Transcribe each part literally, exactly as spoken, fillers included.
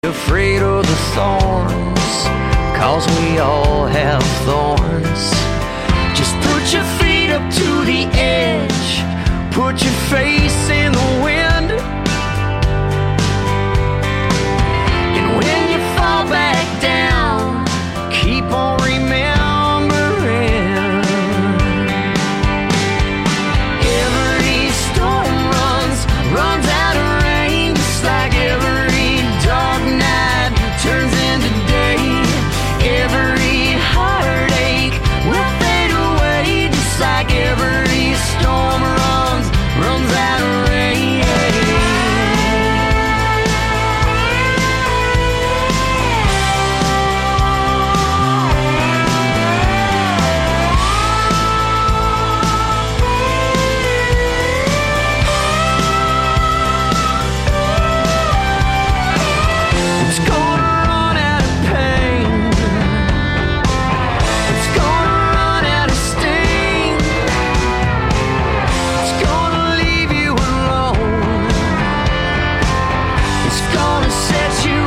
Afraid of the thorns, cause we all have thorns. Just put your feet up to the edge, put your face in the wind, and when you fall back down, keep on remembering. Every storm runs, runs out of rain, just like every dark night turns into day. Every heartache will fade away, just like every storm runs, runs out of rain. It's gonna run out of pain. It's gonna run out of sting. It's gonna leave you alone. It's gonna set you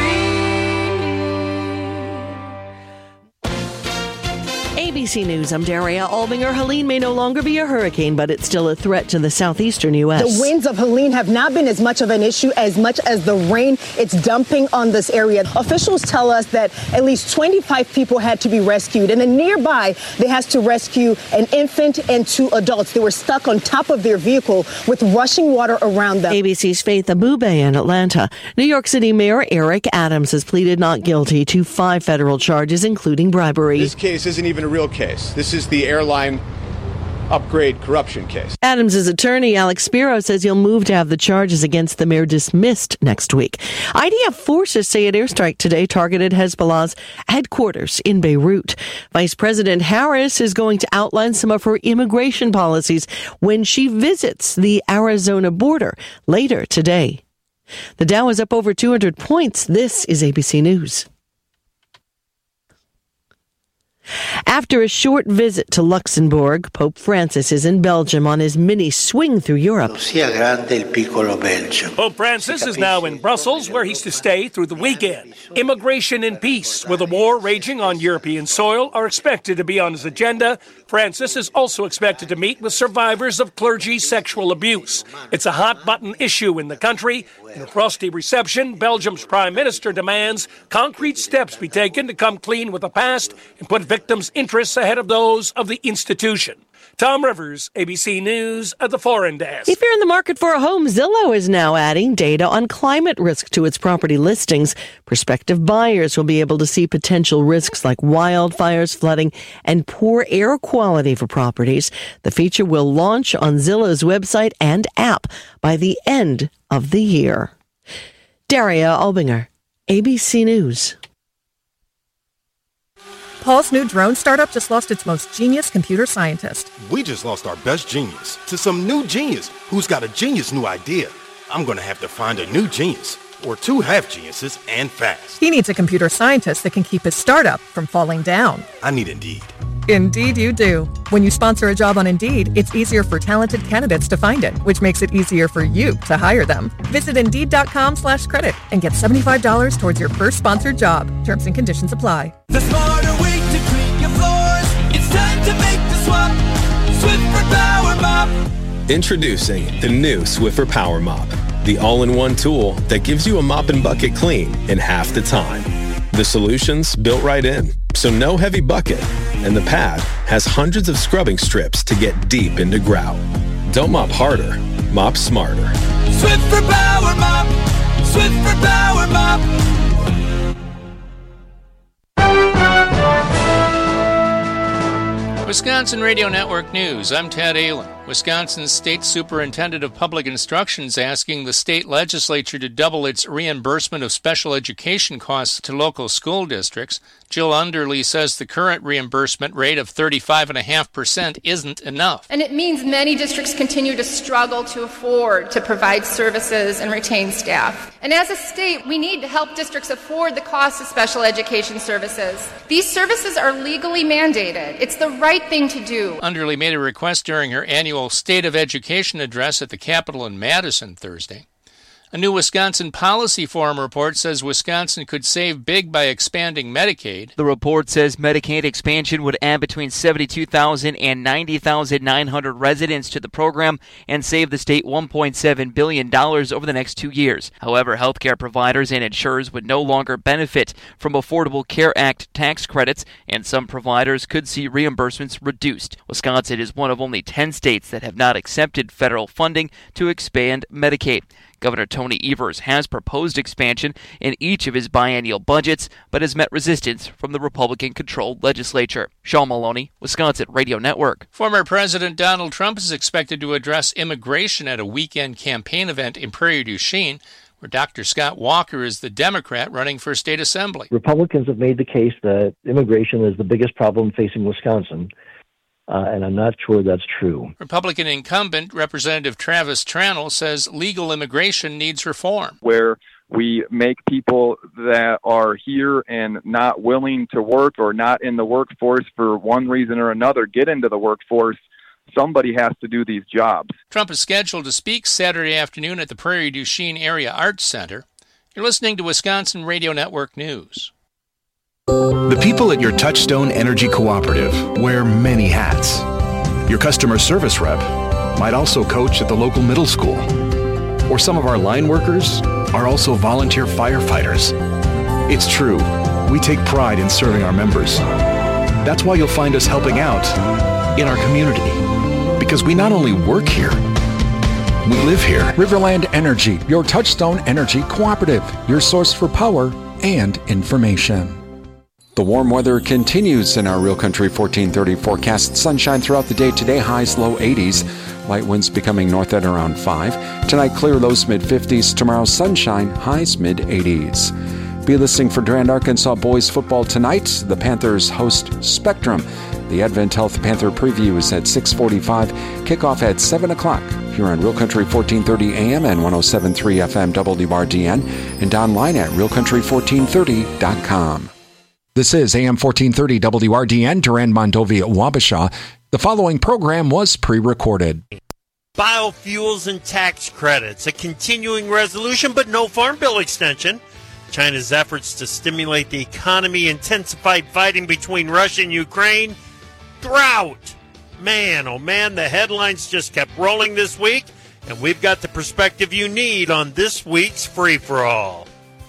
free. A B C News, I'm Daria Albinger. Helene may no longer be a hurricane, but it's still a threat to the southeastern U S. The winds of Helene have not been as much of an issue as much as the rain it's dumping on this area. Officials tell us that at least twenty-five people had to be rescued. And then nearby, they had to rescue an infant and two adults. They were stuck on top of their vehicle with rushing water around them. A B C's Faith Abube in Atlanta. New York City Mayor Eric Adams has pleaded not guilty to five federal charges, including bribery. This case isn't even a real case. This is the airline upgrade corruption case. Adams' attorney, Alex Spiro, says he'll move to have the charges against the mayor dismissed next week. I D F forces say an airstrike today targeted Hezbollah's headquarters in Beirut. Vice President Harris is going to outline some of her immigration policies when she visits the Arizona border later today. The Dow is up over two hundred points. This is A B C News. After a short visit to Luxembourg, Pope Francis is in Belgium on his mini swing through Europe. Pope Francis is now in Brussels, where he's to stay through the weekend. Immigration and peace, with a war raging on European soil, are expected to be on his agenda. Francis is also expected to meet with survivors of clergy sexual abuse. It's a hot-button issue in the country. In a frosty reception, Belgium's prime minister demands concrete steps be taken to come clean with the past and put victims' interests ahead of those of the institution. Tom Rivers, A B C News at the Foreign Desk. If you're in the market for a home, Zillow is now adding data on climate risk to its property listings. Prospective buyers will be able to see potential risks like wildfires, flooding, and poor air quality for properties. The feature will launch on Zillow's website and app by the end of the year. Daria Albinger, A B C News. Paul's new drone startup just lost its most genius computer scientist. We just lost our best genius to some new genius who's got a genius new idea. I'm going to have to find a new genius, or two half geniuses, and fast. He needs a computer scientist that can keep his startup from falling down. I need Indeed. Indeed you do. When you sponsor a job on Indeed, it's easier for talented candidates to find it, which makes it easier for you to hire them. Visit Indeed.com slash credit and get seventy-five dollars towards your first sponsored job. Terms and conditions apply. The smarter way to clean your floors. It's time to make the swap. Swiffer Power Mop. Introducing the new Swiffer Power Mop, the all-in-one tool that gives you a mop and bucket clean in half the time. The solution's built right in, so no heavy bucket, and the pad has hundreds of scrubbing strips to get deep into grout. Don't mop harder, mop smarter. Swiffer Power Mop. Swiffer Power Mop. Wisconsin Radio Network News, I'm Ted Allen. Wisconsin's State Superintendent of Public Instruction is asking the state legislature to double its reimbursement of special education costs to local school districts. Jill Underly says the current reimbursement rate of thirty-five point five percent isn't enough. And it means many districts continue to struggle to afford to provide services and retain staff. And as a state, we need to help districts afford the cost of special education services. These services are legally mandated. It's the right thing to do. Underly made a request during her annual State of Education address at the Capitol in Madison Thursday. A new Wisconsin Policy Forum report says Wisconsin could save big by expanding Medicaid. The report says Medicaid expansion would add between seventy-two thousand and ninety thousand nine hundred residents to the program and save the state one point seven billion dollars over the next two years. However, healthcare providers and insurers would no longer benefit from Affordable Care Act tax credits, and some providers could see reimbursements reduced. Wisconsin is one of only ten states that have not accepted federal funding to expand Medicaid. Governor Tony Evers has proposed expansion in each of his biennial budgets, but has met resistance from the Republican-controlled legislature. Sean Maloney, Wisconsin Radio Network. Former President Donald Trump is expected to address immigration at a weekend campaign event in Prairie du Chien, where Doctor Scott Walker is the Democrat running for state assembly. Republicans have made the case that immigration is the biggest problem facing Wisconsin. Uh, and I'm not sure that's true. Republican incumbent Representative Travis Tranel says legal immigration needs reform. Where we make people that are here and not willing to work or not in the workforce for one reason or another get into the workforce, somebody has to do these jobs. Trump is scheduled to speak Saturday afternoon at the Prairie du Chien Area Arts Center. You're listening to Wisconsin Radio Network News. The people at your Touchstone Energy Cooperative wear many hats. Your customer service rep might also coach at the local middle school. Or some of our line workers are also volunteer firefighters. It's true, we take pride in serving our members. That's why you'll find us helping out in our community. Because we not only work here, we live here. Riverland Energy, your Touchstone Energy Cooperative, your source for power and information. The warm weather continues in our Real Country fourteen thirty forecast. Sunshine throughout the day today, highs low eighties. Light winds becoming north at around five. Tonight, clear lows mid fifties. Tomorrow, sunshine, highs mid eighties. Be listening for Durand, Arkansas boys football tonight. The Panthers host Spectrum. The Advent Health Panther preview is at six forty-five. Kickoff at seven o'clock here on Real Country fourteen thirty A M and one oh seven point three F M W R D N and online at real country fourteen thirty dot com. This is A M fourteen thirty W R D N, Durand, Mondovi, Wabasha. The following program was pre-recorded. Biofuels and tax credits, a continuing resolution, but no farm bill extension. China's efforts to stimulate the economy, intensified fighting between Russia and Ukraine. Drought. Man, oh man, the headlines just kept rolling this week, and we've got the perspective you need on this week's Free-for-All.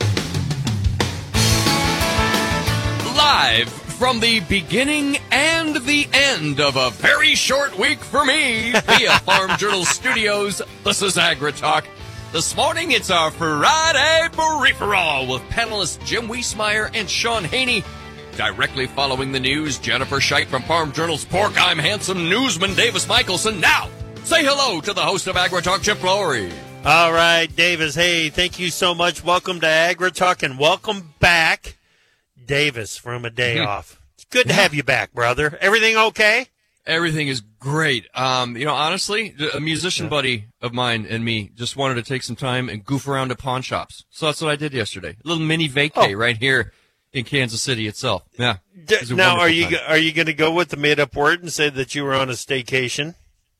Live from the beginning and the end of a very short week for me via Farm Journal Studios, this is AgriTalk. This morning, it's our Friday Free-for-All with panelists Jim Wiesmeyer and Sean Haney. Directly following the news, Jennifer Scheidt from Farm Journal's Pork. I'm handsome newsman Davis Michelson. Now, say hello to the host of AgriTalk, Chip Lowry. All right, Davis. Hey, thank you so much. Welcome to AgriTalk and welcome back, Davis, from a day mm-hmm. off. It's good to have you back, brother. Everything okay? Everything is great. Um, you know, honestly, a musician buddy of mine and me just wanted to take some time and goof around at pawn shops. So that's what I did yesterday. A little mini vacay oh. right here in Kansas City itself. Yeah. D- now, are you time. are you going to go with the made-up word and say that you were on a staycation?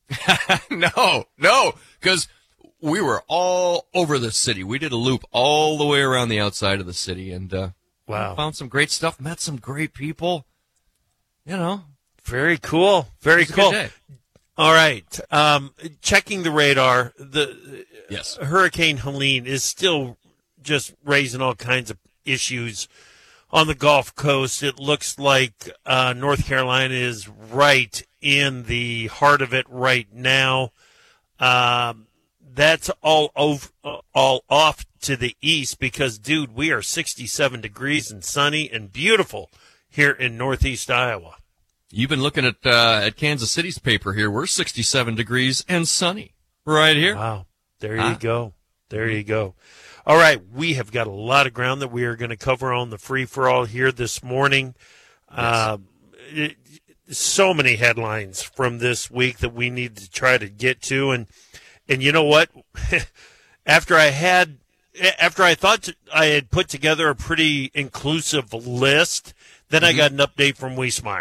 no, no, because we were all over the city. We did a loop all the way around the outside of the city, and uh, wow, found some great stuff, met some great people. You know. Very cool. Very cool. All right. Um, checking the radar, the yes. Hurricane Helene is still just raising all kinds of issues on the Gulf Coast. It looks like uh, North Carolina is right in the heart of it right now. Um, that's all over, all off to the east because, dude, we are sixty-seven degrees and sunny and beautiful here in Northeast Iowa. You've been looking at uh, at Kansas City's paper here. We're sixty-seven degrees and sunny right here. Wow. There huh? you go. There you go. All right. We have got a lot of ground that we are going to cover on the free-for-all here this morning. Yes. Uh, it, so many headlines from this week that we need to try to get to. And, and you know what? after I had, after I thought I had put together a pretty inclusive list, then mm-hmm. I got an update from Wiesmeyer.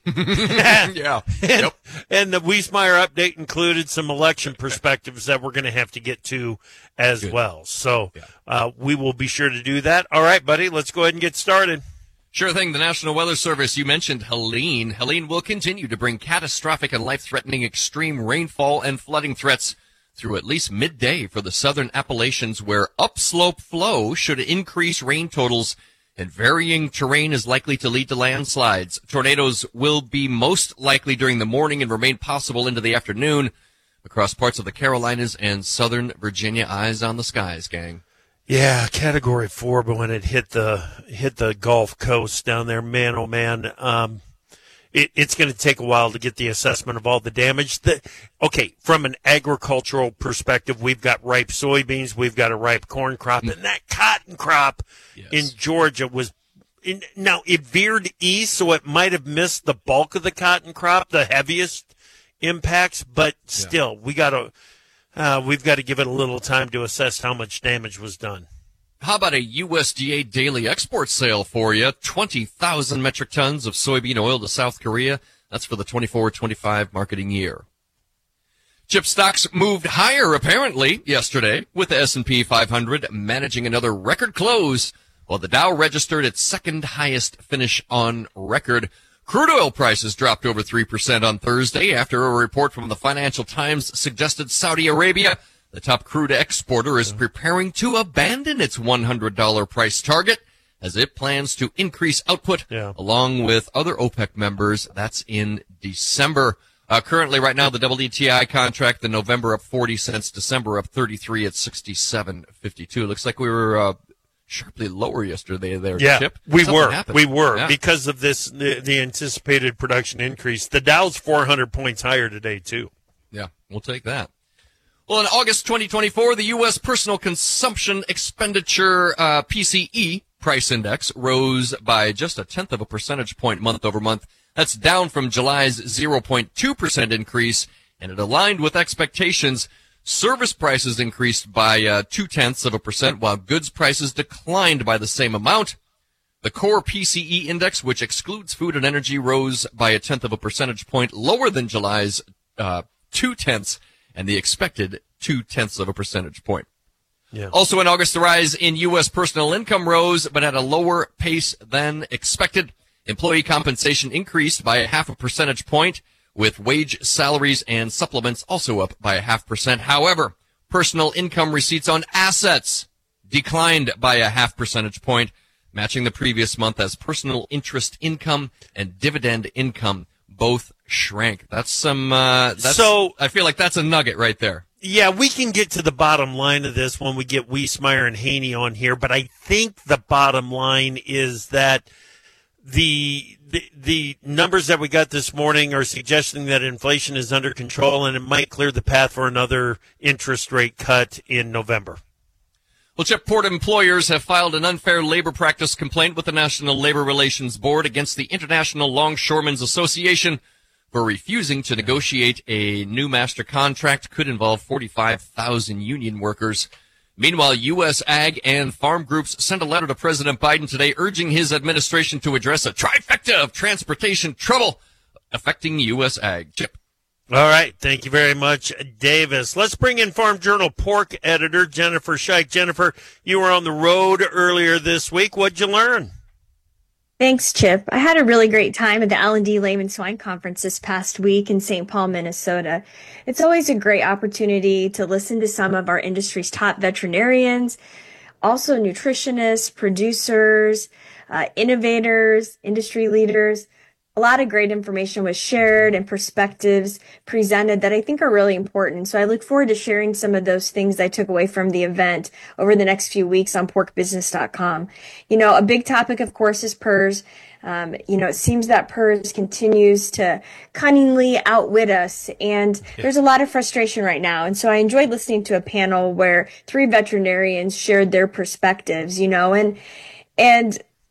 yeah. And, yep. and the Wiesmeyer update included some election perspectives that we're going to have to get to as Good. well. So yeah. uh, we will be sure to do that. All right, buddy, let's go ahead and get started. Sure thing. The National Weather Service, you mentioned Helene. Helene will continue to bring catastrophic and life-threatening extreme rainfall and flooding threats through at least midday for the southern Appalachians, where upslope flow should increase rain totals, and varying terrain is likely to lead to landslides. Tornadoes will be most likely during the morning and remain possible into the afternoon across parts of the Carolinas and southern Virginia. Eyes on the skies, gang. Yeah, category four, but when it hit the hit the Gulf Coast down there, man, oh man, um, it, it's going to take a while to get the assessment of all the damage. The, okay, from an agricultural perspective, we've got ripe soybeans, we've got a ripe corn crop, and that cotton crop yes. in Georgia was in, now it veered east, so it might have missed the bulk of the cotton crop, the heaviest impacts, but still, yeah. we got to uh, we've got to give it a little time to assess how much damage was done. How about a U S D A daily export sale for you? twenty thousand metric tons of soybean oil to South Korea. That's for the twenty-four twenty-five marketing year. Chip stocks moved higher, apparently, yesterday, with the S and P five hundred managing another record close, while the Dow registered its second highest finish on record. Crude oil prices dropped over three percent on Thursday after a report from the Financial Times suggested Saudi Arabia, the top crude exporter, is preparing to abandon its one hundred dollars price target as it plans to increase output yeah. along with other OPEC members. That's in December. Uh, currently, right now, the W T I contract, the November up forty cents, December up thirty-three at sixty-seven fifty-two. Looks like we were uh, sharply lower yesterday there, yeah, Chip. we Something were. happened. We were yeah. because of this, the, the anticipated production increase. The Dow's four hundred points higher today, too. Yeah, we'll take that. Well, in August twenty twenty-four, the U S Personal Consumption Expenditure uh, P C E price index rose by just a tenth of a percentage point month over month. That's down from July's zero point two percent increase, and it aligned with expectations. Service prices increased by uh, two-tenths of a percent, while goods prices declined by the same amount. The core P C E index, which excludes food and energy, rose by a tenth of a percentage point, lower than July's uh, two-tenths, and the expected two-tenths of a percentage point. Yeah. Also in August, the rise in U S personal income rose, but at a lower pace than expected. Employee compensation increased by a half a percentage point, with wage, salaries, and supplements also up by a half percent. However, personal income receipts on assets declined by a half percentage point, matching the previous month, as personal interest income and dividend income both shrank. That's some, uh, that's, so I feel like that's a nugget right there. Yeah, we can get to the bottom line of this when we get Wiesmeyer and Haney on here, but I think the bottom line is that the, the the numbers that we got this morning are suggesting that inflation is under control and it might clear the path for another interest rate cut in November. Well, Chip, Port employers have filed an unfair labor practice complaint with the National Labor Relations Board against the International Longshoremen's Association for refusing to negotiate a new master contract. Could involve forty-five thousand union workers. Meanwhile, U S Ag and farm groups sent a letter to President Biden today urging his administration to address a trifecta of transportation trouble affecting U S Ag. Chip. All right. Thank you very much, Davis. Let's bring in Farm Journal pork editor Jennifer Scheich. Jennifer, you were on the road earlier this week. What'd you learn? Thanks, Chip. I had a really great time at the L and D Layman Swine Conference this past week in Saint Paul, Minnesota. It's always a great opportunity to listen to some of our industry's top veterinarians, also nutritionists, producers, uh, innovators, industry leaders. A lot of great information was shared and perspectives presented that I think are really important. So I look forward to sharing some of those things I took away from the event over the next few weeks on pork business dot com. You know, a big topic, of course, is P R R S. Um, you know, it seems that P R R S continues to cunningly outwit us, and there's a lot of frustration right now. And so I enjoyed listening to a panel where three veterinarians shared their perspectives, you know, and, and,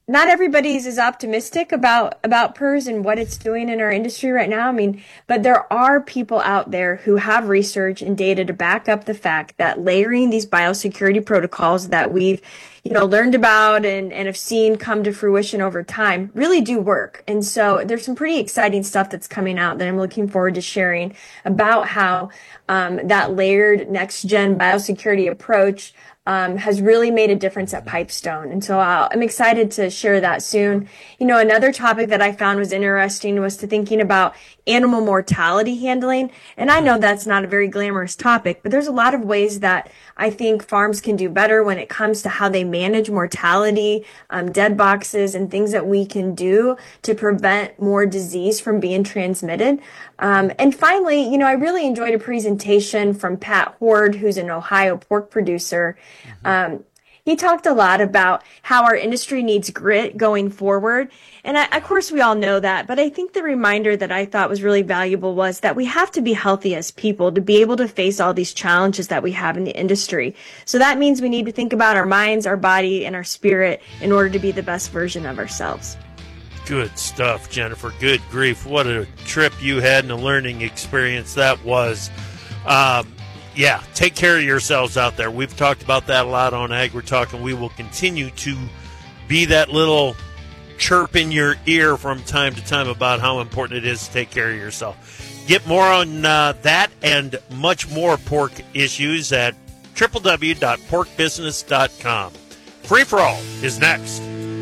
not everybody's as optimistic about, about P E R S and what it's doing in our industry right now. I mean, but there are people out there who have research and data to back up the fact that layering these biosecurity protocols that we've, you know, learned about and, and have seen come to fruition over time really do work. And so there's some pretty exciting stuff that's coming out that I'm looking forward to sharing about how um, that layered next-gen biosecurity approach Um, has really made a difference at Pipestone. And so uh, I'm excited to share that soon. You know, another topic that I found was interesting was to thinking about animal mortality handling. And I know that's not a very glamorous topic, but there's a lot of ways that I think farms can do better when it comes to how they manage mortality, um, dead boxes, and things that we can do to prevent more disease from being transmitted. Um, and finally, you know, I really enjoyed a presentation from Pat Horde, who's an Ohio pork producer. Um, he talked a lot about how our industry needs grit going forward. And I, of course, we all know that. But I think the reminder that I thought was really valuable was that we have to be healthy as people to be able to face all these challenges that we have in the industry. So that means we need to think about our minds, our body, and our spirit in order to be the best version of ourselves. Good stuff, Jennifer. Good grief. What a trip you had and a learning experience that was. Um, Yeah, take care of yourselves out there. We've talked about that a lot on AgriTalk, and we will continue to be that little chirp in your ear from time to time about how important it is to take care of yourself. Get more on uh, that and much more pork issues at w w w dot pork business dot com. Free for All is next.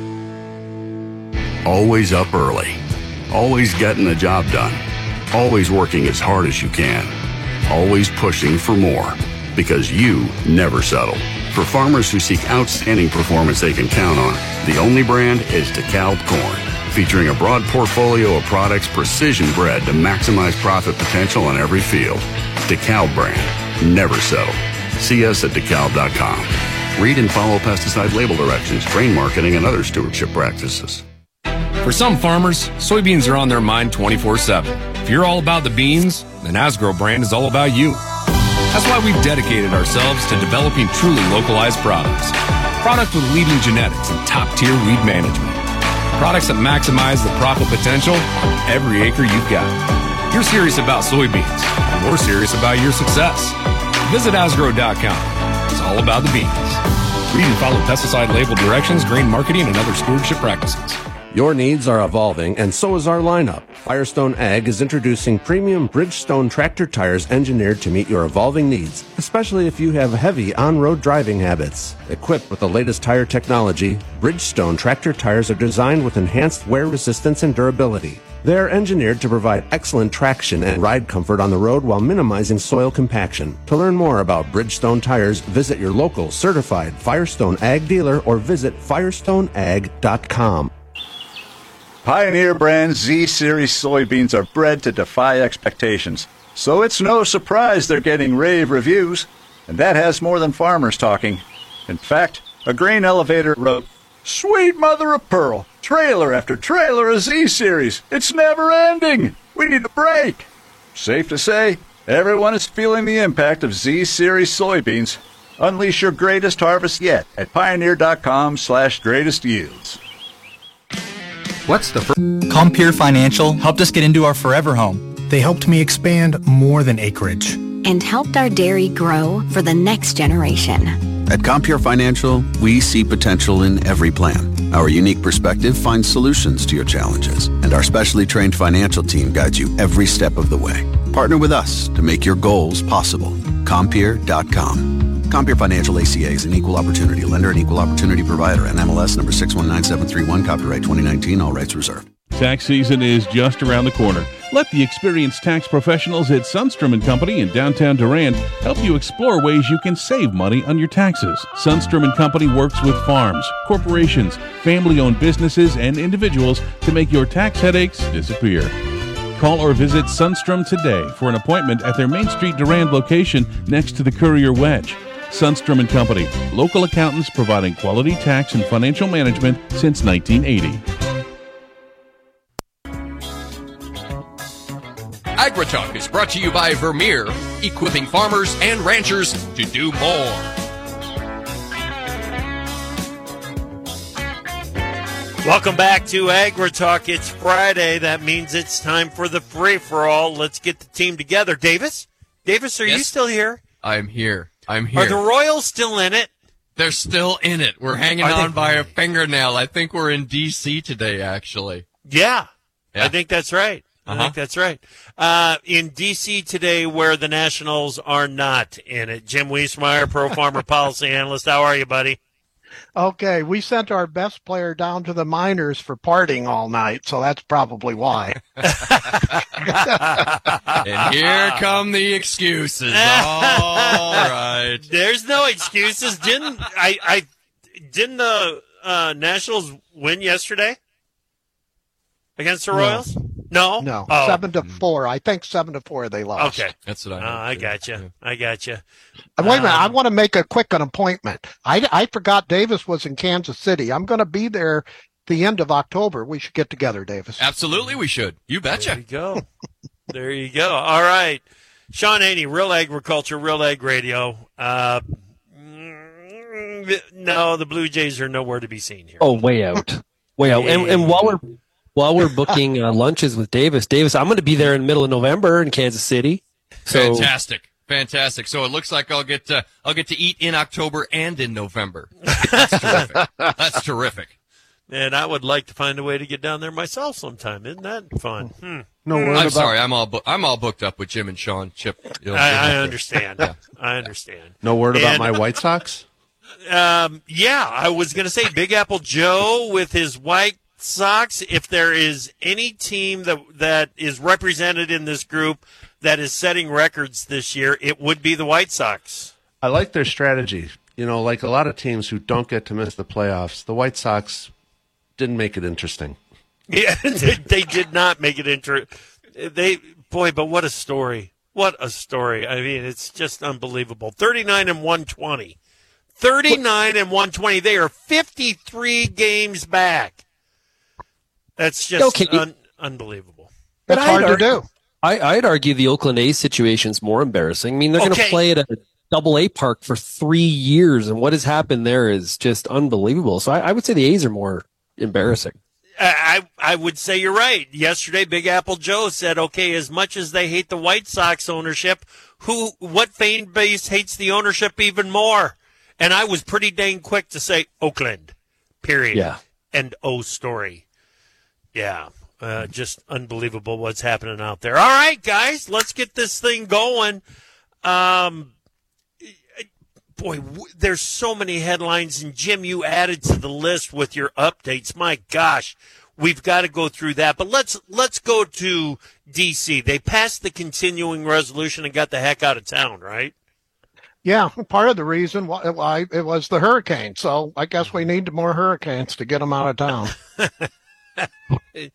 Always up early. Always getting the job done. Always working as hard as you can. Always pushing for more, because you never settle. For farmers who seek outstanding performance they can count on, the only brand is DeKalb Corn, featuring a broad portfolio of products precision bred to maximize profit potential on every field. DeKalb brand, never settle. See us at dekalb dot com. Read and follow pesticide label directions, grain marketing, and other stewardship practices. For some farmers, soybeans are on their mind twenty-four seven. If you're all about the beans, then Asgrow brand is all about you. That's why we've dedicated ourselves to developing truly localized products. Products with leading genetics and top-tier weed management. Products that maximize the profit potential on every acre you've got. You're serious about soybeans, and we're serious about your success. Visit asgrow dot com. It's all about the beans. Read and follow pesticide label directions, grain marketing, and other stewardship practices. Your needs are evolving, and so is our lineup. Firestone Ag is introducing premium Bridgestone tractor tires engineered to meet your evolving needs, especially if you have heavy on-road driving habits. Equipped with the latest tire technology, Bridgestone tractor tires are designed with enhanced wear resistance and durability. They are engineered to provide excellent traction and ride comfort on the road while minimizing soil compaction. To learn more about Bridgestone tires, visit your local certified Firestone Ag dealer or visit firestone ag dot com. Pioneer brand Z-Series soybeans are bred to defy expectations, so it's no surprise they're getting rave reviews, and that has more than farmers talking. In fact, a grain elevator wrote, "Sweet mother of pearl, trailer after trailer of Z-Series. It's never ending. We need a break." Safe to say, everyone is feeling the impact of Z-Series soybeans. Unleash your greatest harvest yet at pioneer dot com slash greatest yields. What's the fir- Compeer Financial helped us get into our forever home. They helped me expand more than acreage. And helped our dairy grow for the next generation. At Compeer Financial, we see potential in every plan. Our unique perspective finds solutions to your challenges, and our specially trained financial team guides you every step of the way. Partner with us to make your goals possible. Compeer dot com. Compeer Financial A C A is an equal opportunity lender and equal opportunity provider. N M L S number six one nine seven three one, copyright twenty nineteen, all rights reserved. Tax season is just around the corner. Let the experienced tax professionals at Sundstrom and Company in downtown Durand help you explore ways you can save money on your taxes. Sundstrom and Company works with farms, corporations, family-owned businesses, and individuals to make your tax headaches disappear. Call or visit Sundstrom today for an appointment at their Main Street Durand location next to the Courier Wedge. Sundstrom and Company, local accountants providing quality tax and financial management since nineteen eighty. AgriTalk is brought to you by Vermeer, equipping farmers and ranchers to do more. Welcome back to AgriTalk. It's Friday. That means it's time for the free-for-all. Let's get the team together. Davis? Davis, are yes. you still here? I'm here. I'm here. Are the Royals still in it? They're still in it. We're hanging are on they... by a fingernail. I think we're in D C today, actually. Yeah. yeah. I think that's right. I uh-huh. think that's right. Uh, in D C today where the Nationals are not in it. Jim Wiesmeyer, Pro Farmer Policy Analyst. How are you, buddy? Okay, we sent our best player down to the minors for partying all night, so that's probably why. And here come the excuses. All right. There's no excuses. Didn't I? I didn't the uh, Nationals win yesterday against the Royals? No, no, oh. seven to four. I think seven to four they lost. Okay, that's what I. Uh, I got you. Yeah. I got you. Uh, wait a minute. Um, I want to make a quick an appointment. I, I forgot Davis was in Kansas City. I'm going to be there the end of October. We should get together, Davis. Absolutely, we should. You betcha. There you go. There you go. All right, Sean Haney, Real Agriculture, Real Ag Radio. Uh, no, the Blue Jays are nowhere to be seen here. Oh, way out, way out. And, and while we're While we're booking uh, lunches with Davis, Davis, I'm going to be there in the middle of November in Kansas City. So. Fantastic, fantastic. So it looks like I'll get to, I'll get to eat in October and in November. That's terrific. That's terrific. And I would like to find a way to get down there myself sometime. Isn't that fun? Hmm. No word I'm about- sorry, I'm all bu- I'm all booked up with Jim and Sean. Chip, I, I understand. yeah. I understand. No word and, about my White Sox. Um, yeah, I was going to say Big Apple Joe with his White Sox. If there is any team that that is represented in this group that is setting records this year, it would be the White Sox. I like their strategy. You know, like a lot of teams who don't get to miss the playoffs, the White Sox didn't make it interesting. Yeah, they, they did not make it interesting. They boy, but what a story! What a story! I mean, it's just unbelievable. Thirty-nine and one twenty. Thirty-nine and one twenty. They are fifty-three games back. That's just okay. un- unbelievable. That's hard argue, to do. I, I'd argue the Oakland A's situation is more embarrassing. I mean, they're okay. going to play at a double A park for three years, and what has happened there is just unbelievable. So I, I would say the A's are more embarrassing. I, I would say you're right. Yesterday, Big Apple Joe said, okay, as much as they hate the White Sox ownership, who what fan base hates the ownership even more? And I was pretty dang quick to say Oakland, period. Yeah. End O story. Yeah, uh, just unbelievable what's happening out there. All right, guys, let's get this thing going. Um, boy, w- there's so many headlines, and Jim, you added to the list with your updates. My gosh, we've got to go through that. But let's let's go to D C. They passed the continuing resolution and got the heck out of town, right? Yeah, part of the reason why, why it was the hurricane. So I guess we need more hurricanes to get them out of town. Okay,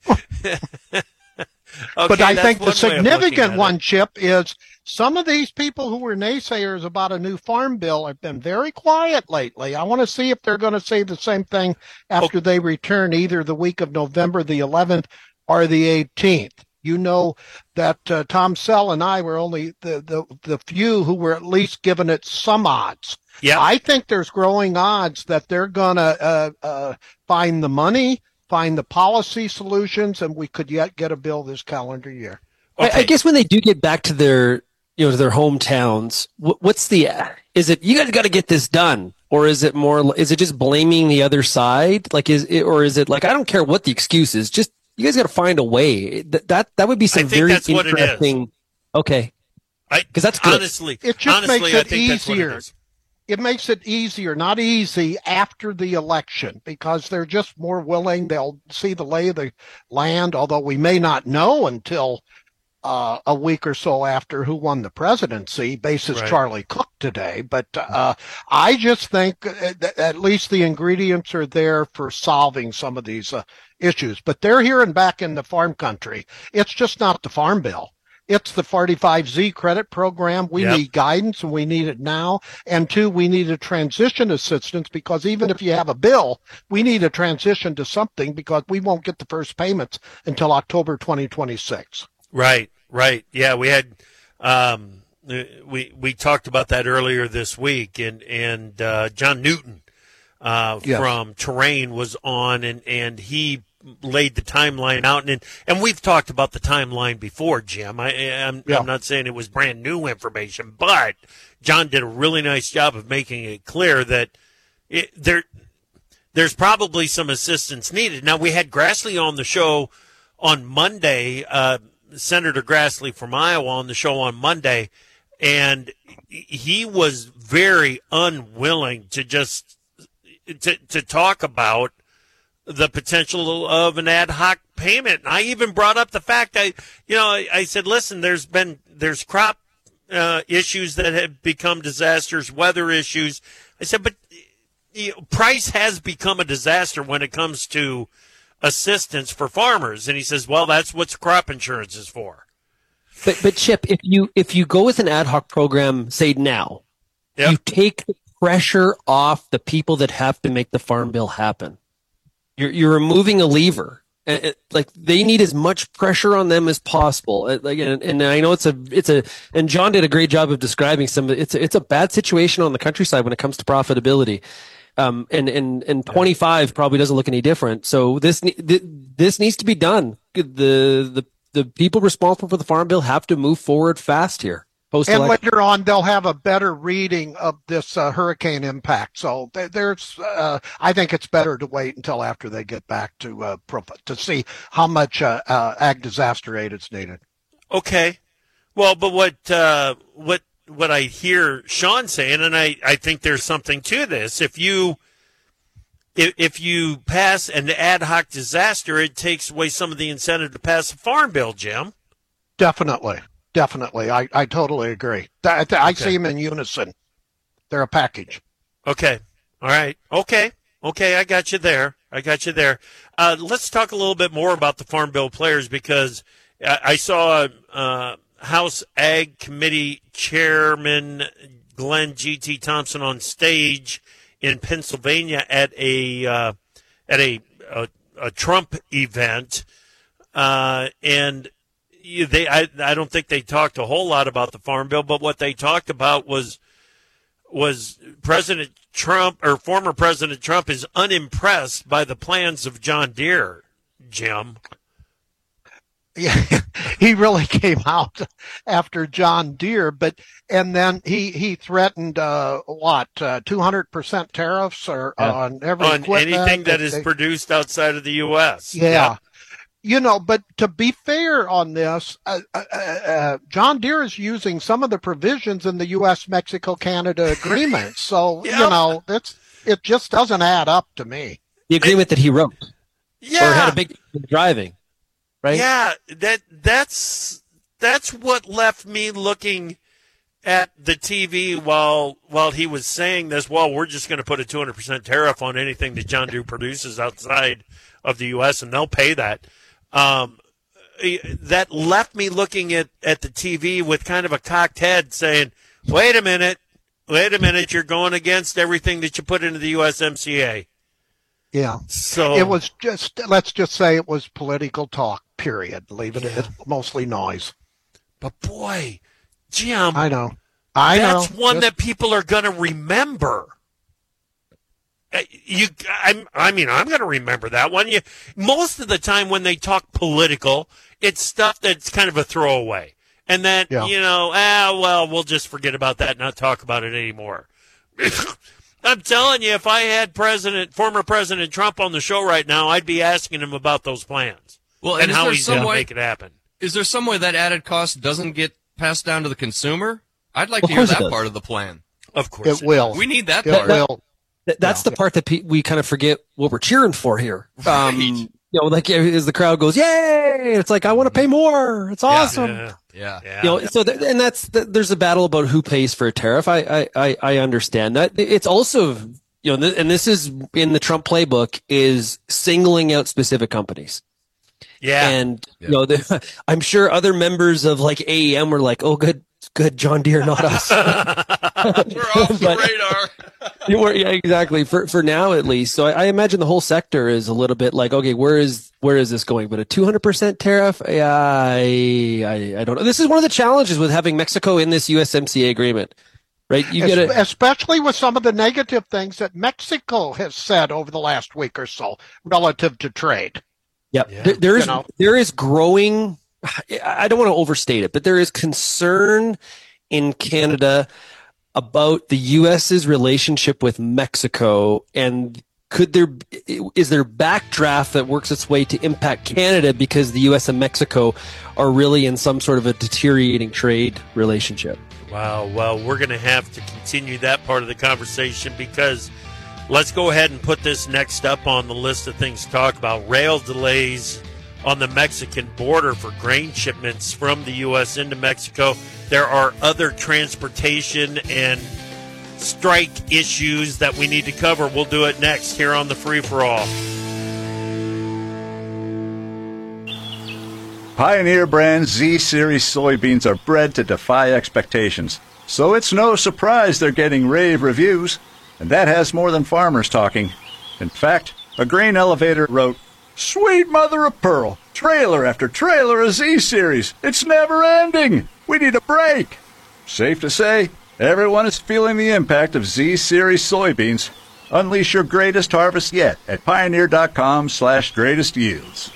but I think the one significant one, Chip, is some of these people who were naysayers about a new farm bill have been very quiet lately. I want to see if they're going to say the same thing after they return either the week of November the eleventh or the eighteenth. You know that uh, Tom Sell and I were only the, the, the few who were at least given it some odds. Yeah, I think there's growing odds that they're going to uh, uh, find the money, find the policy solutions, and we could yet get a bill this calendar year. Okay. I, I guess when they do get back to their, you know, to their hometowns, what, what's the, is it, you guys got to get this done? Or is it more, is it just blaming the other side? Like, is it, or is it like, I don't care what the excuse is, just, you guys got to find a way. That, that, that would be some very interesting. Okay. Because that's good. Honestly, it just honestly, makes I it think easier. That's what it is. It makes it easier, not easy, after the election because they're just more willing. They'll see the lay of the land, although we may not know until uh, a week or so after who won the presidency, basis Right. Charlie Cook today. But uh, I just think that at least the ingredients are there for solving some of these uh, issues. But they're here and back in the farm country. It's just not the farm bill. It's the forty-five Z credit program. We Yep. need guidance, and we need it now. And two, we need a transition assistance because even if you have a bill, we need a transition to something because we won't get the first payments until October twenty twenty-six. Right, right. Yeah, we had um, we we talked about that earlier this week, and and uh, John Newton uh, Yes. from Terrain was on, and, and he laid the timeline out. And and we've talked about the timeline before, Jim. I, I'm, Yeah. I'm not saying it was brand new information, but John did a really nice job of making it clear that it, there there's probably some assistance needed. Now, we had Grassley on the show on Monday, uh, Senator Grassley from Iowa on the show on Monday, and he was very unwilling to just to, to talk about the potential of an ad hoc payment. I even brought up the fact I, you know, I, I said, listen, there's been there's crop uh, issues that have become disasters, weather issues. I said, but you know, price has become a disaster when it comes to assistance for farmers. And he says, well, that's what crop insurance is for. But but Chip, if you if you go with an ad hoc program, say now, Yep. you take the pressure off the people that have to make the farm bill happen. You're you're removing a lever. And it, like they need as much pressure on them as possible. It, like, and, and I know it's a it's a and John did a great job of describing some. It's a, it's a bad situation on the countryside when it comes to profitability. Um, and and and twenty-five probably doesn't look any different. So this ne- th- this needs to be done. The the the people responsible for the farm bill have to move forward fast here. Post And election. later on, they'll have a better reading of this uh, hurricane impact. So th- there's, uh, I think it's better to wait until after they get back to uh, pro- to see how much uh, uh, ag disaster aid is needed. Okay. Well, but what uh, what what I hear Sean saying, and I, I think there's something to this. If you if, if you pass an ad hoc disaster, it takes away some of the incentive to pass a farm bill, Jim. Definitely. Definitely. I, I totally agree. I, I Okay. see them in unison. They're a package. Okay. All right. Okay. Okay. I got you there. I got you there. Uh, let's talk a little bit more about the Farm Bill players, because I, I saw uh, House Ag Committee Chairman Glenn G T. Thompson on stage in Pennsylvania at a uh, at a, a a Trump event, uh, and they I, I don't think they talked a whole lot about the Farm Bill, but what they talked about was was President Trump, or former President Trump, is unimpressed by the plans of John Deere, Jim. Yeah, he really came out after John Deere, but and then he he threatened uh, what uh, two hundred percent tariffs or Yeah. on every On equipment anything that that is they- produced outside of the U S. Yeah. You know, but to be fair on this, uh, uh, uh, John Deere is using some of the provisions in the U S Mexico Canada agreement. So, you know, that's it just doesn't add up to me. The agreement that he wrote. Yeah. Or had a big driving. Right? Yeah, that that's that's what left me looking at the T V while while he was saying this. Well, we're just going to put a two hundred percent tariff on anything that John Deere produces outside of the U S, and they'll pay that. Um, that left me looking at, at the T V with kind of a cocked head, saying, "Wait a minute, wait a minute, you're going against everything that you put into the U S M C A." Yeah. So it was just, let's just say it was political talk, period. Leave it at mostly noise. But boy, Jim, I know. I that's know. one Just- that people are going to remember. Uh, You, I, I mean, I'm going to remember that one. You, most of the time when they talk political, it's stuff that's kind of a throwaway, and that Yeah. you know, ah, well, we'll just forget about that, and not talk about it anymore. I'm telling you, if I had President, former President Trump on the show right now, I'd be asking him about those plans. Well, and, and is how there he's some going to way- make it happen. Is there some way that added cost doesn't get passed down to the consumer? I'd like Of to hear course it that does. part of the plan. Of course, It will. We need that It part. will. Th- That's the part that pe- we kind of forget what we're cheering for here. Um, you know, like as the crowd goes, "Yay!" It's like I want to pay more. It's awesome. Yeah, Yeah. yeah. You know, so th- and that's th- there's a battle about who pays for a tariff. I I I, I understand that. It's also, you know, th- and this is in the Trump playbook, is singling out specific companies. Yeah. And you know, the, I'm sure other members of like A E M were like, "Oh, good, good, John Deere, not us." We're off the But- radar. You were- yeah, exactly. For for now, at least. So I, I imagine the whole sector is a little bit like, okay, where is where is this going? But a two hundred percent tariff, yeah, I, I I don't know. This is one of the challenges with having Mexico in this U S M C A agreement. right? You Es- get it, especially with some of the negative things that Mexico has said over the last week or so relative to trade. Yep. There, there is You know? there is growing. I don't want to overstate it, but there is concern in Canada about the U S's relationship with Mexico, and could there is there backdraft that works its way to impact Canada because the U S and Mexico are really in some sort of a deteriorating trade relationship? Wow. Well, we're going to have to continue that part of the conversation because let's go ahead and put this next up on the list of things to talk about. Rail delays on the Mexican border for grain shipments from the U S into Mexico. There are other transportation and strike issues that we need to cover. We'll do it next here on the Free for All. Pioneer brand Z-Series soybeans are bred to defy expectations, so it's no surprise they're getting rave reviews, and that has more than farmers talking. In fact, a grain elevator wrote, "Sweet mother of pearl, trailer after trailer of Z-Series. It's never ending. We need a break." Safe to say, everyone is feeling the impact of Z-Series soybeans. Unleash your greatest harvest yet at pioneer.com slash greatest yields.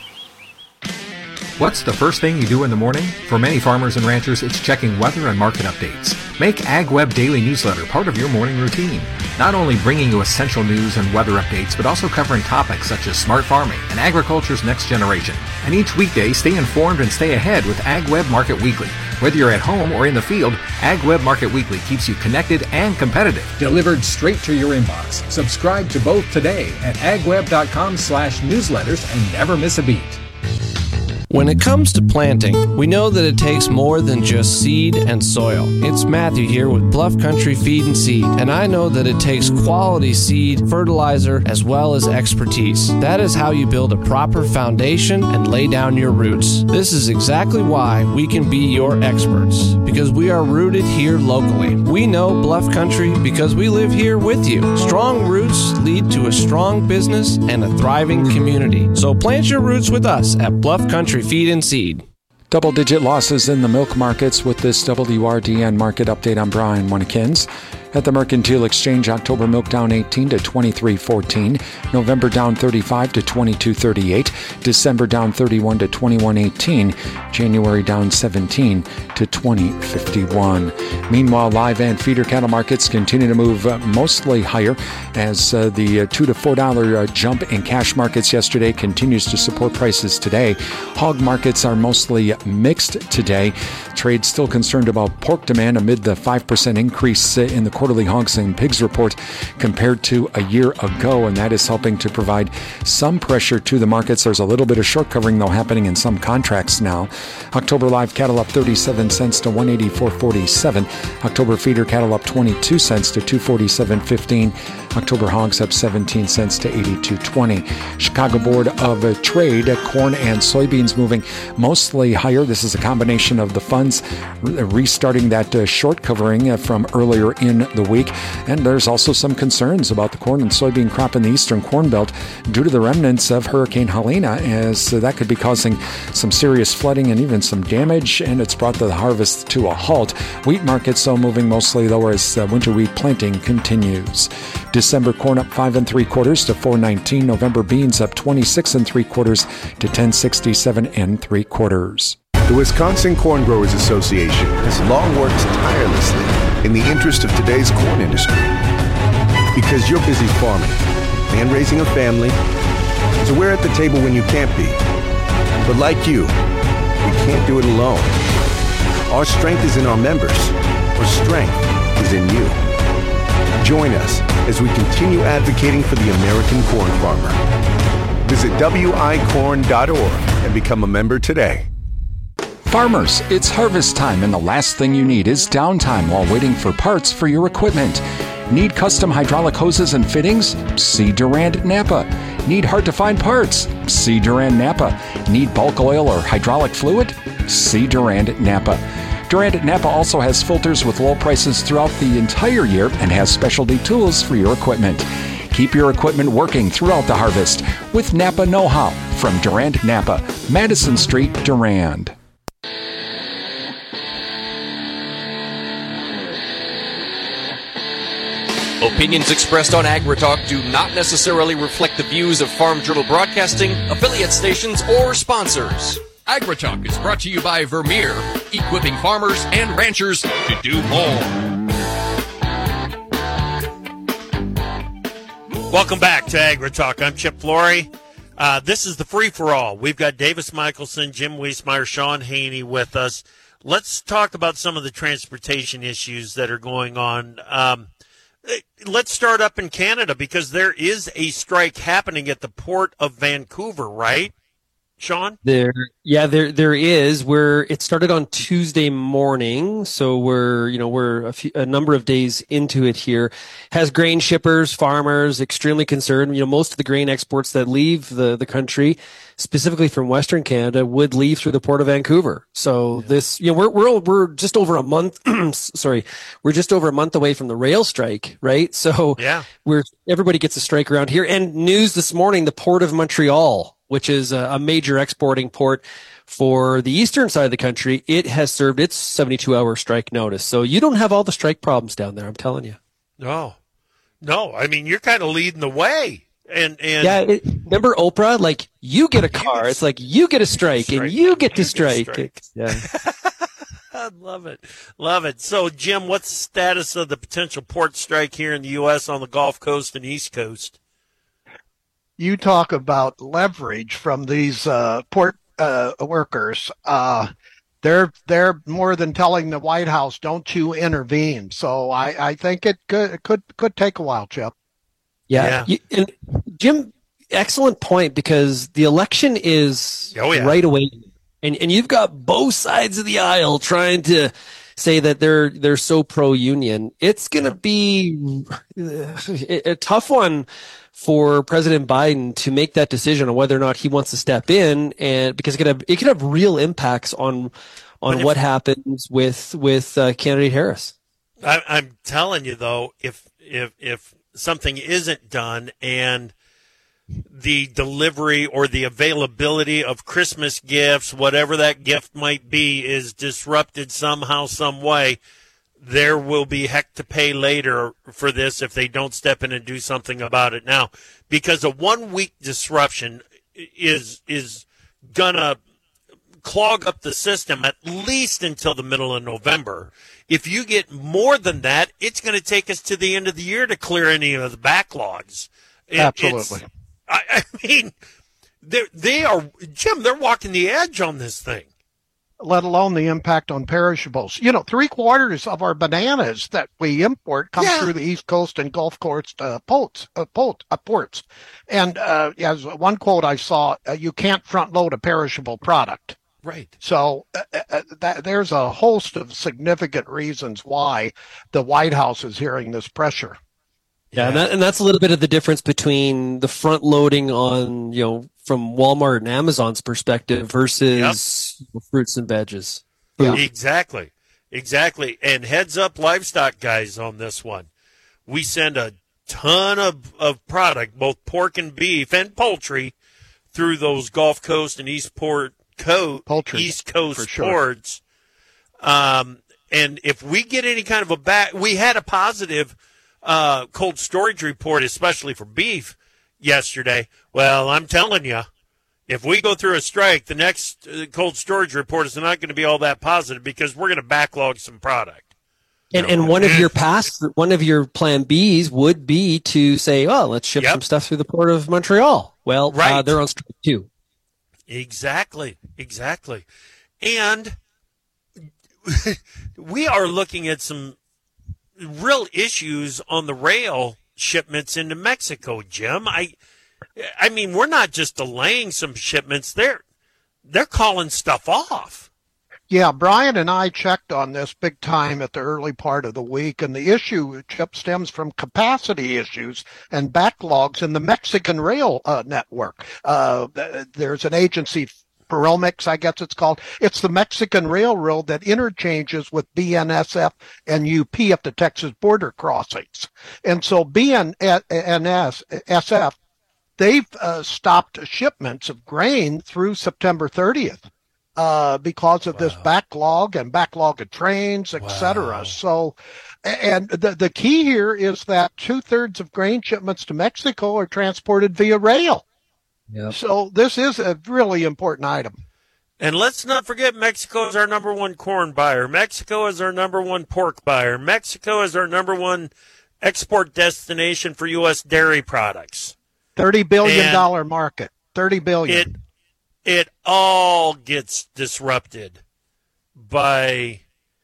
What's the first thing you do in the morning? For many farmers and ranchers, it's checking weather and market updates. Make AgWeb Daily Newsletter part of your morning routine. Not only bringing you essential news and weather updates, but also covering topics such as smart farming and agriculture's next generation. And each weekday, stay informed and stay ahead with AgWeb Market Weekly. Whether you're at home or in the field, AgWeb Market Weekly keeps you connected and competitive. Delivered straight to your inbox. Subscribe to both today at agweb.com slash newsletters and never miss a beat. When it comes to planting, we know that it takes more than just seed and soil. It's Matthew here with Bluff Country Feed and Seed, and I know that it takes quality seed, fertilizer, as well as expertise. That is how you build a proper foundation and lay down your roots. This is exactly why we can be your experts, because we are rooted here locally. We know Bluff Country because we live here with you. Strong roots lead to a strong business and a thriving community. So plant your roots with us at Bluff Country Feed and Seed. Double-digit losses in the milk markets with this W R D N market update. I'm Brian Winnikins. At the Mercantile Exchange, October milk down eighteen to twenty-three fourteen, November down thirty-five to twenty-two thirty-eight, December down thirty-one to twenty-one eighteen, January down seventeen to twenty fifty-one. Meanwhile, live and feeder cattle markets continue to move uh, mostly higher as uh, the uh, two to four dollar uh, jump in cash markets yesterday continues to support prices today. Hog markets are mostly mixed today. Trade still concerned about pork demand amid the five percent increase uh, in the quarterly hogs and pigs report compared to a year ago, and that is helping to provide some pressure to the markets. There's a little bit of short covering, though, happening in some contracts now. October live cattle up thirty-seven cents to one eighty-four forty-seven. October feeder cattle up twenty-two cents to two forty-seven fifteen. October hogs up seventeen cents to eighty-two twenty. Chicago Board of uh, Trade, uh, corn and soybeans moving mostly higher. This is a combination of the funds re- restarting that uh, short covering uh, from earlier in the week. And there's also some concerns about the corn and soybean crop in the eastern corn belt due to the remnants of Hurricane Helene, as uh, that could be causing some serious flooding and even some damage, and it's brought the harvest to a halt. Wheat markets, though, moving mostly lower as uh, winter wheat planting continues. December corn up five and three quarters to four nineteen. November beans up twenty-six and three quarters to ten sixty-seven and three quarters. The Wisconsin Corn Growers Association has long worked tirelessly in the interest of today's corn industry. Because you're busy farming and raising a family, so we're at the table when you can't be. But like you, we can't do it alone. Our strength is in our members. Our strength is in you. Join us as we continue advocating for the American corn farmer. Visit w i corn dot org and become a member today. Farmers, it's harvest time, and the last thing you need is downtime while waiting for parts for your equipment. Need custom hydraulic hoses and fittings? See Durand Napa. Need hard-to-find parts? See Durand Napa. Need bulk oil or hydraulic fluid? See Durand Napa. Durand Napa also has filters with low prices throughout the entire year and has specialty tools for your equipment. Keep your equipment working throughout the harvest with Napa Know-How from Durand Napa, Madison Street, Durand. Opinions expressed on AgriTalk do not necessarily reflect the views of Farm Journal Broadcasting, affiliate stations, or sponsors. AgriTalk is brought to you by Vermeer, equipping farmers and ranchers to do more. Welcome back to AgriTalk. I'm Chip Flory. Uh, this is the free-for-all. We've got Davis Michelson, Jim Wiesmeyer, Sean Haney with us. Let's talk about some of the transportation issues that are going on. Um, let's start up in Canada because there is a strike happening at the Port of Vancouver, right, Sean? There, yeah, there, there is. Where it started on Tuesday morning, so we're, you know, we're a, few, a number of days into it here. Has grain shippers, farmers extremely concerned. You know, most of the grain exports that leave the the country, specifically from Western Canada, would leave through the Port of Vancouver. So yeah. this, you know, we're we're we're just over a month. sorry, we're just over a month away from the rail strike, right? So yeah, we're everybody gets a strike around here. And news this morning: the Port of Montreal, which is a, a major exporting port for the eastern side of the country, it has served its seventy-two hour strike notice. So you don't have all the strike problems down there, I'm telling you. No, no. I mean, you're kind of leading the way. And, and yeah, it, remember Oprah? Like, you get a car. It's like you get a strike, strike and you get to strike. strike. Yeah. I love it. Love it. So, Jim, what's the status of the potential port strike here in the U S on the Gulf Coast and East Coast? You talk about leverage from these uh, port uh, workers. Uh, they're they're more than telling the White House, "Don't you intervene." So I, I think it could it could could take a while, Chip. Yeah, yeah. You, and Jim, excellent point, because the election is oh, yeah. right away, and and you've got both sides of the aisle trying to say that they're they're so pro union. It's going to be a, a tough one for President Biden to make that decision on whether or not he wants to step in, and because it could have it could have real impacts on on if, what happens with with uh, candidate Harris. I, I'm telling you though, if if if something isn't done and the delivery or the availability of Christmas gifts, whatever that gift might be, is disrupted somehow, some way, there will be heck to pay later for this if they don't step in and do something about it now, because a one week disruption is is gonna clog up the system at least until the middle of November. If you get more than that, it's going to take us to the end of the year to clear any of the backlogs. It, Absolutely. I, I mean, they they are, Jim, they're walking the edge on this thing. Let alone the impact on perishables. You know, three quarters of our bananas that we import come yeah. through the East Coast and Gulf Coast uh, ports. Uh, port, uh, ports. And uh, as one quote I saw, uh, you can't front load a perishable product. Right. So uh, uh, that, there's a host of significant reasons why the White House is hearing this pressure. Yeah, and, that, and that's a little bit of the difference between the front loading on, you know, from Walmart and Amazon's perspective versus yep. fruits and veggies. Yeah. Exactly. Exactly. And heads up, livestock guys, on this one. We send a ton of, of product, both pork and beef and poultry, through those Gulf Coast and East Port Co- Poultry, East Coast sure. ports. Um, and if we get any kind of a back, we had a positive uh, cold storage report, especially for beef yesterday. Well, I'm telling you, if we go through a strike, the next uh, cold storage report is not going to be all that positive because we're going to backlog some product. And and one of your past, one of your plan B's would be to say, oh, let's ship yep. some stuff through the Port of Montreal. Well, right. uh, they're on strike too. Exactly, exactly. And we are looking at some real issues on the rail shipments into Mexico, Jim. I I mean, we're not just delaying some shipments. They're, they're calling stuff off. Yeah, Brian and I checked on this big time at the early part of the week, and the issue, Chip, stems from capacity issues and backlogs in the Mexican rail uh, network. Uh, there's an agency, Ferromex, I guess it's called. It's the Mexican Railroad that interchanges with B N S F and U P at the Texas border crossings. And so B N S F, they've uh, stopped shipments of grain through September thirtieth. uh, because of wow. this backlog and backlog of trains, et cetera. Wow. So, and the, the key here is that two-thirds of grain shipments to Mexico are transported via rail. Yep. So this is a really important item. And let's not forget, Mexico is our number one corn buyer. Mexico is our number one pork buyer. Mexico is our number one export destination for U S dairy products. thirty billion dollars market. thirty billion dollars. It, it all gets disrupted by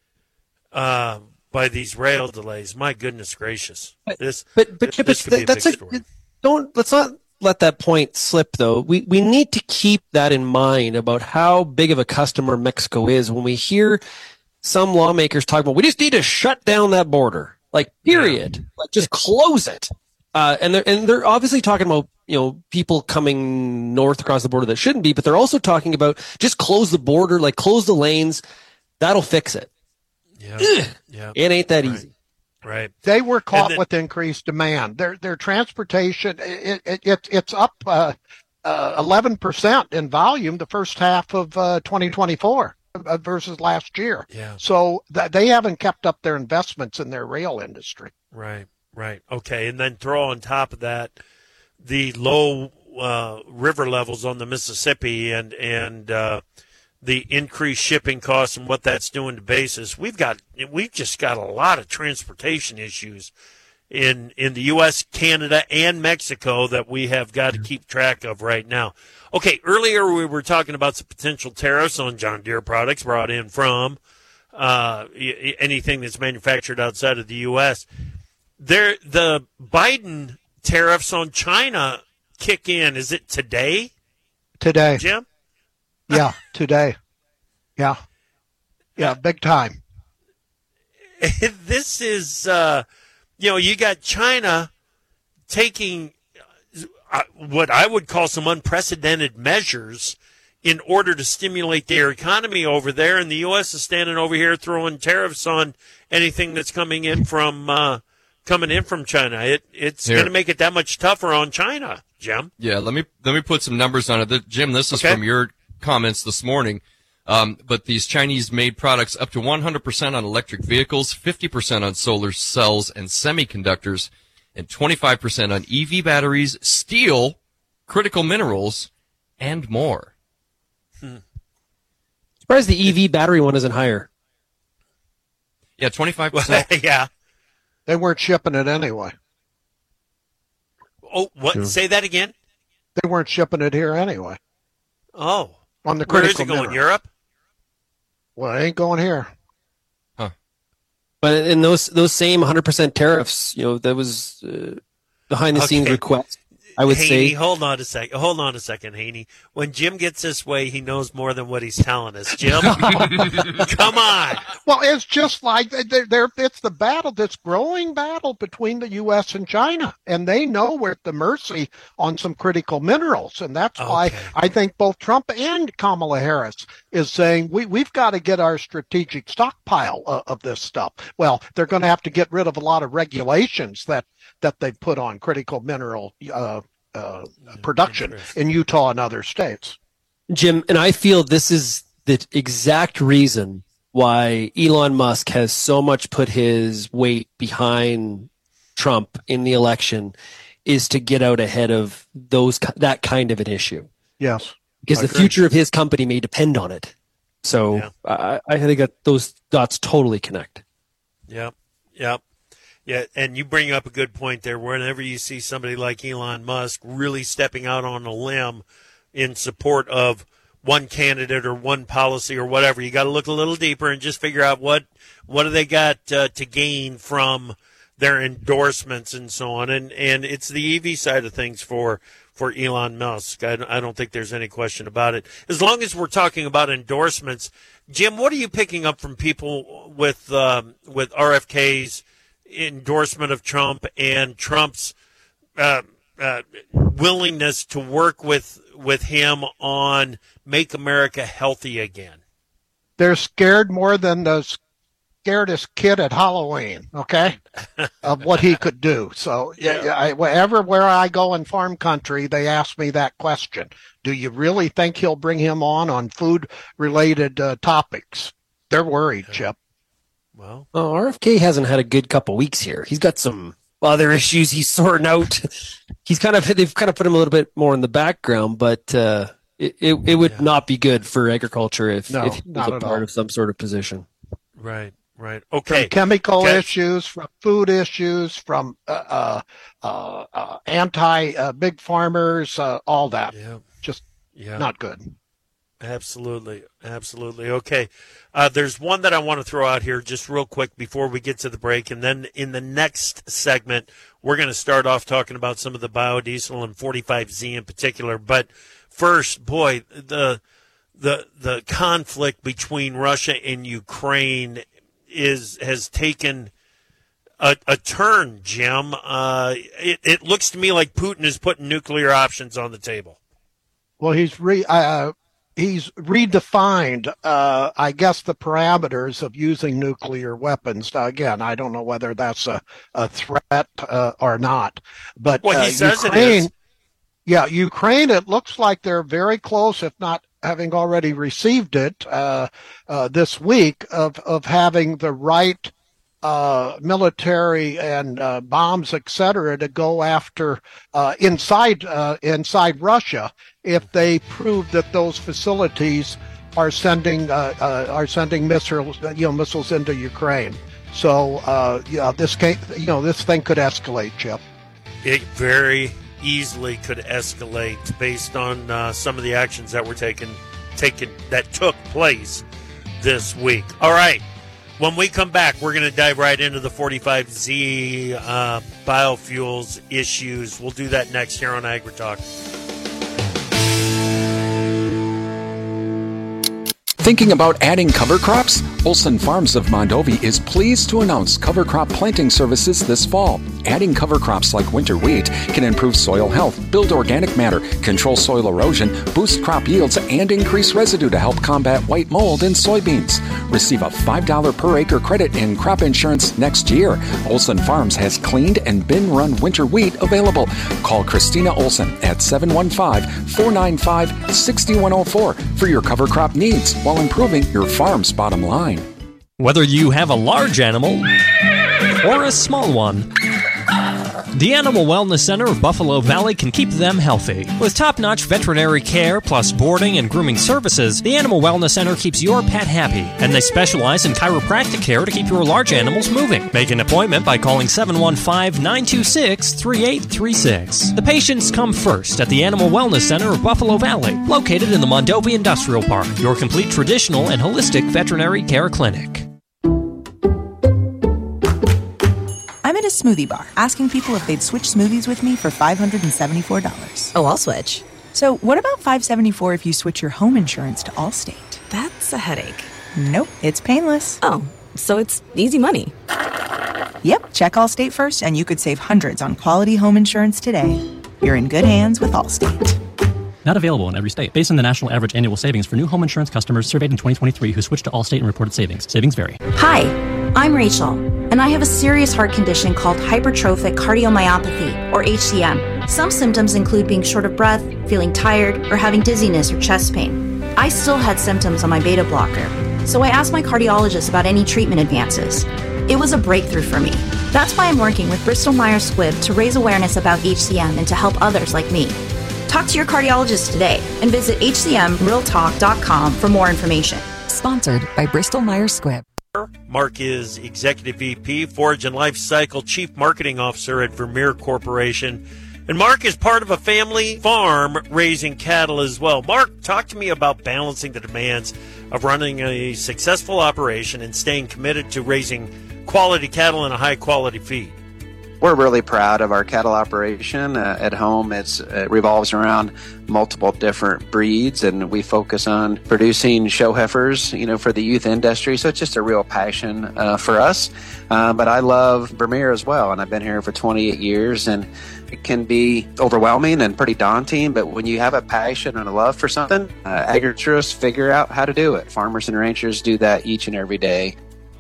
uh, by these rail delays. My goodness gracious. This, but but, this but that's a, don't let's not let that point slip, though. We we need to keep that in mind about how big of a customer Mexico is when we hear some lawmakers talk about we just need to shut down that border, like period, yeah. like just close it. Uh, and they're and they're obviously talking about you know people coming north across the border that shouldn't be, but they're also talking about just close the border, like close the lanes. That'll fix it. Yeah, yeah. It ain't that right. easy. Right. They were caught then, with increased demand. Their their transportation it, it, it it's up uh, uh, eleven percent in volume the first half of uh, twenty twenty-four uh, versus last year. Yeah. So th- they haven't kept up their investments in their rail industry. Right. Right. Okay. And then throw on top of that the low uh, river levels on the Mississippi and and uh, the increased shipping costs and what that's doing to bases. We've got we've just got a lot of transportation issues in in the U S, Canada, and Mexico that we have got to keep track of right now. Okay, earlier we were talking about some potential tariffs on John Deere products brought in from uh, anything that's manufactured outside of the U S. There, the Biden tariffs on China kick in. Is it today? Today, Jim? Yeah, today. Yeah. Yeah, big time. This is, uh, you know, you got China taking uh, what I would call some unprecedented measures in order to stimulate their economy over there, and the U S is standing over here throwing tariffs on anything that's coming in from uh, coming in from China. It it's going to make it that much tougher on China, Jim. Yeah, let me let me put some numbers on it. Jim, this is okay. from your comments this morning, um, but these Chinese-made products up to one hundred percent on electric vehicles, fifty percent on solar cells and semiconductors, and twenty-five percent on E V batteries, steel, critical minerals, and more. Hmm. Surprised the E V battery one isn't higher. Yeah, twenty-five percent. Yeah. They weren't shipping it anyway. Oh, what? Yeah. Say that again? They weren't shipping it here anyway. Oh. On the Where critical is it going? mineral. Europe? Well, it ain't going here. Huh. But in those those same one hundred percent tariffs, you know, that was uh, behind the scenes Okay. request. I would Haney, say. hold on a second. Hold on a second, Haney. When Jim gets this way, he knows more than what he's telling us. Jim, come on. Well, it's just like they're, they're, it's the battle, this growing battle between the U S and China, and they know we're at the mercy on some critical minerals, and that's Okay. why I think both Trump and Kamala Harris is saying we we've got to get our strategic stockpile of, of this stuff. Well, they're going to have to get rid of a lot of regulations that that they put on critical mineral uh, uh, production in Utah and other states. Jim, and I feel this is the exact reason why Elon Musk has so much put his weight behind Trump in the election, is to get out ahead of those that kind of an issue. Yes. Because I the agree. future of his company may depend on it. So Yeah. I, I think that those dots totally connect. Yep. Yep. Yeah, and you bring up a good point there. Whenever you see somebody like Elon Musk really stepping out on a limb in support of one candidate or one policy or whatever, you got to look a little deeper and just figure out what what do they got uh, to gain from their endorsements and so on. And and it's the E V side of things for for Elon Musk. I, I don't think there's any question about it. As long as we're talking about endorsements, Jim, what are you picking up from people with um, with R F K's endorsement of Trump and Trump's uh, uh, willingness to work with with him on Make America Healthy Again? They're scared more than the scaredest kid at Halloween, okay, of what he could do. So yeah, I, wherever where I go in farm country, they ask me that question. Do you really think he'll bring him on on food-related uh, topics? They're worried, Chip. Well, well, R F K hasn't had a good couple weeks here. He's got some other issues he's sorting out. He's kind of they've kind of put him a little bit more in the background, but uh, it, it it would yeah. not be good for agriculture if, no, if he was a part all. of some sort of position. Right, right. Okay. From chemical okay. issues, from food issues, from uh, uh, uh, anti uh, big farmers, uh, all that. Yeah. Just yeah. not good. Absolutely. Absolutely. Okay. Uh, there's one that I want to throw out here just real quick before we get to the break. And then in the next segment, we're going to start off talking about some of the biodiesel and forty-five Z in particular. But first, boy, the the the conflict between Russia and Ukraine is has taken a, a turn, Jim. Uh, it, it looks to me like Putin is putting nuclear options on the table. Well, he's re uh, he's redefined, uh, I guess, the parameters of using nuclear weapons. Now, again, I don't know whether that's a, a threat uh, or not. But well, he uh, says Ukraine, it is. Yeah, Ukraine, it looks like they're very close, if not having already received it uh, uh, this week, of, of having the right uh, military and uh, bombs, et cetera, to go after uh, inside uh, inside Russia if they prove that those facilities are sending uh, uh, are sending missiles, you know, missiles into Ukraine. So, uh, yeah, this can, you know, this thing could escalate, Chip. It very easily could escalate based on uh, some of the actions that were taken, taken that took place this week. All right. When we come back, we're going to dive right into the forty-five Z uh, biofuels issues. We'll do that next here on AgriTalk. Thinking about adding cover crops? Olson Farms of Mondovi is pleased to announce cover crop planting services this fall. Adding cover crops like winter wheat can improve soil health, build organic matter, control soil erosion, boost crop yields, and increase residue to help combat white mold in soybeans. Receive a five dollars per acre credit in crop insurance next year. Olson Farms has cleaned and bin-run winter wheat available. Call Christina Olson at seven one five, four nine five, six one zero four for your cover crop needs while improving your farm's bottom line. Whether you have a large animal or a small one, the Animal Wellness Center of Buffalo Valley can keep them healthy. With top-notch veterinary care plus boarding and grooming services, the Animal Wellness Center keeps your pet happy, and they specialize in chiropractic care to keep your large animals moving. Make an appointment by calling seven one five, nine two six, three eight three six. The patients come first at the Animal Wellness Center of Buffalo Valley, located in the Mondovi Industrial Park, your complete traditional and holistic veterinary care clinic. I'm at a smoothie bar asking people if they'd switch smoothies with me for five hundred seventy-four dollars. Oh, I'll switch. So what about five hundred seventy-four dollars if you switch your home insurance to Allstate? That's a headache. Nope, it's painless. Oh, so it's easy money. Yep, check Allstate first and you could save hundreds on quality home insurance today. You're in good hands with Allstate. Not available in every state. Based on the national average annual savings for new home insurance customers surveyed in twenty twenty-three who switched to Allstate and reported savings. Savings vary. Hi, I'm Rachel, and I have a serious heart condition called hypertrophic cardiomyopathy, or H C M. Some symptoms include being short of breath, feeling tired, or having dizziness or chest pain. I still had symptoms on my beta blocker, so I asked my cardiologist about any treatment advances. It was a breakthrough for me. That's why I'm working with Bristol Myers Squibb to raise awareness about H C M and to help others like me. Talk to your cardiologist today and visit H C M real talk dot com for more information. Sponsored by Bristol Myers Squibb. Mark is Executive V P, Forage and Life Cycle Chief Marketing Officer at Vermeer Corporation. And Mark is part of a family farm raising cattle as well. Mark, talk to me about balancing the demands of running a successful operation and staying committed to raising quality cattle and a high-quality feed. We're really proud of our cattle operation. Uh, at home, it's, it revolves around multiple different breeds, and we focus on producing show heifers, you know, for the youth industry. So it's just a real passion uh, for us. Uh, but I love Vermeer as well, and I've been here for twenty-eight years, and it can be overwhelming and pretty daunting. But when you have a passion and a love for something, uh, agriculturists figure out how to do it. Farmers and ranchers do that each and every day.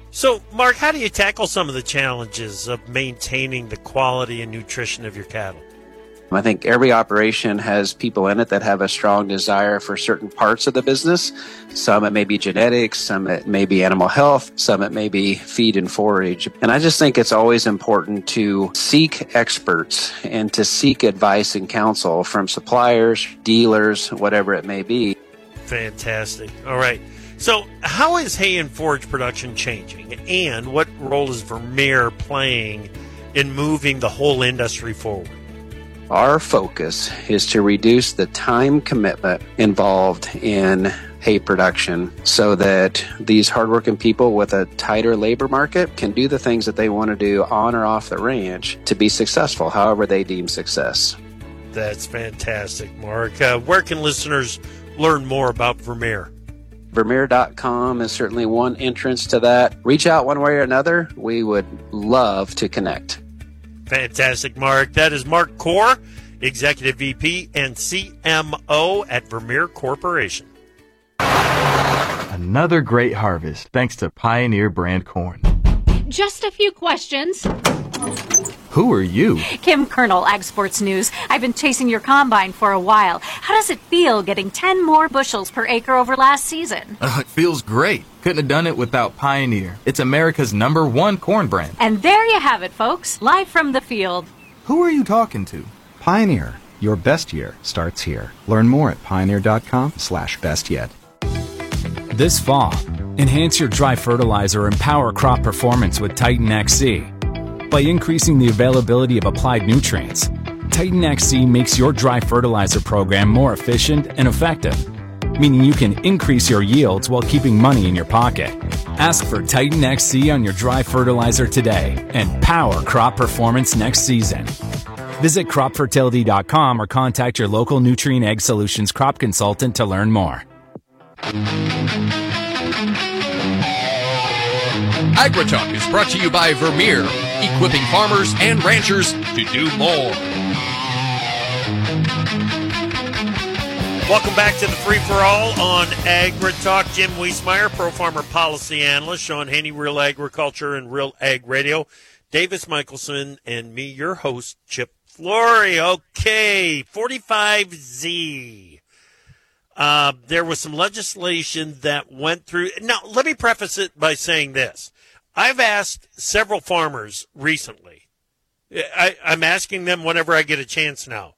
So, Mark, how do you tackle some of the challenges of maintaining the quality and nutrition of your cattle? I think every operation has people in it that have a strong desire for certain parts of the business. Some it may be genetics, some it may be animal health, some it may be feed and forage. And I just think it's always important to seek experts and to seek advice and counsel from suppliers, dealers, whatever it may be. Fantastic. All right. So how is hay and forage production changing? And what role is Vermeer playing in moving the whole industry forward? Our focus is to reduce the time commitment involved in hay production so that these hardworking people with a tighter labor market can do the things that they want to do on or off the ranch to be successful, however they deem success. That's fantastic, Mark. Uh, where can listeners learn more about Vermeer? Vermeer dot com is certainly one entrance to that. Reach out one way or another. We would love to connect. Fantastic, Mark. That is Mark Core, Executive V P and C M O at Vermeer Corporation. Another great harvest thanks to Pioneer brand corn. Just a few questions. Who are you? Kim Colonel, Ag Sports News. I've been chasing your combine for a while. How does it feel getting ten more bushels per acre over last season? Uh, it feels great. Couldn't have done it without Pioneer. It's America's number one corn brand. And there you have it, folks. Live from the field. Who are you talking to? Pioneer. Your best year starts here. Learn more at pioneer.com slash best yet. This fall, enhance your dry fertilizer and power crop performance with Titan X C. By increasing the availability of applied nutrients, Titan X C makes your dry fertilizer program more efficient and effective, meaning you can increase your yields while keeping money in your pocket. Ask for Titan X C on your dry fertilizer today and power crop performance next season. Visit crop fertility dot com or contact your local Nutrien Ag Solutions crop consultant to learn more. AgriTalk is brought to you by Vermeer, equipping farmers and ranchers to do more. Welcome back to the free-for-all on AgriTalk. Jim Wiesmeyer, Pro Farmer Policy Analyst. Sean Haney, Real Agriculture and Real Ag Radio. Davis Michelson and me, your host, Chip Flory. Okay, forty-five Z. Uh, there was some legislation that went through. Now, let me preface it by saying this. I've asked several farmers recently. I, I'm asking them whenever I get a chance now.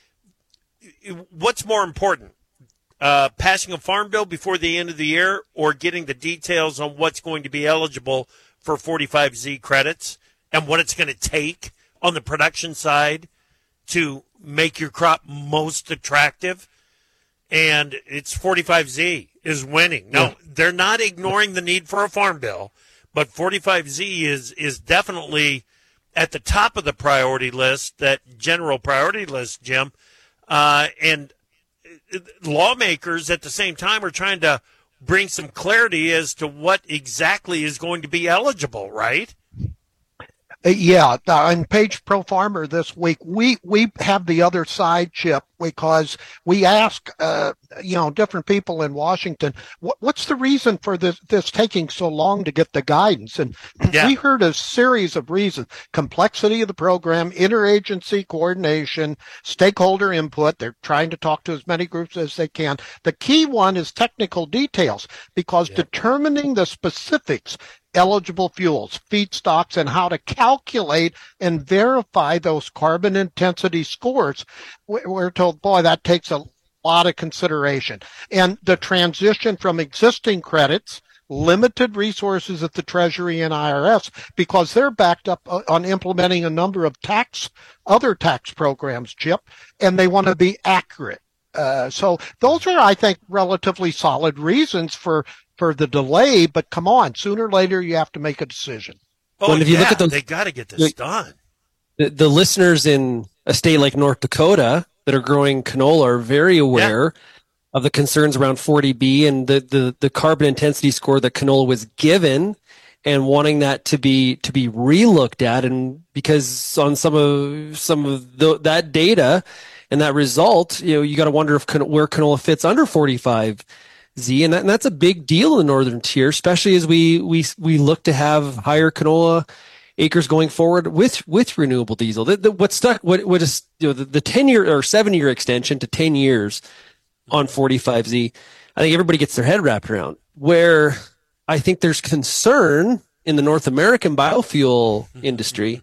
What's more important, uh, passing a farm bill before the end of the year or getting the details on what's going to be eligible for forty-five Z credits and what it's going to take on the production side to make your crop most attractive? And it's forty-five Z is winning. No, yeah. They're not ignoring the need for a farm bill, but forty-five Z is is definitely at the top of the priority list, that general priority list, Jim. Uh, and lawmakers at the same time are trying to bring some clarity as to what exactly is going to be eligible, right? Yeah, on Page Pro Farmer this week, we, we have the other side, Chip, because we ask, uh, you know, different people in Washington, what, what's the reason for this, this taking so long to get the guidance? And yeah. we heard a series of reasons: complexity of the program, interagency coordination, stakeholder input. They're trying to talk to as many groups as they can. The key one is technical details, because yeah. determining the specifics, eligible fuels, feedstocks, and how to calculate and verify those carbon intensity scores, we're told, boy, that takes a lot of consideration. And the transition from existing credits, limited resources at the Treasury and I R S, because they're backed up on implementing a number of tax, other tax programs, Chip, and they want to be accurate. Uh, so those are, I think, relatively solid reasons for for the delay, but come on, sooner or later you have to make a decision. Oh, well, if yeah, you look at those, they got to get this the, done. The, the listeners in a state like North Dakota that are growing canola are very aware yeah. of the concerns around forty B and the, the, the carbon intensity score that canola was given, and wanting that to be to be relooked at, and because on some of some of the, that data and that result, you know, you got to wonder if where canola fits under forty-five Z, and, that, and that's a big deal in the northern tier, especially as we we we look to have higher canola acres going forward with with renewable diesel. The, the, what stuck? What what is you know the, the ten year or seven year extension to ten years on forty-five Z? I think everybody gets their head wrapped around. Where I think there's concern in the North American biofuel industry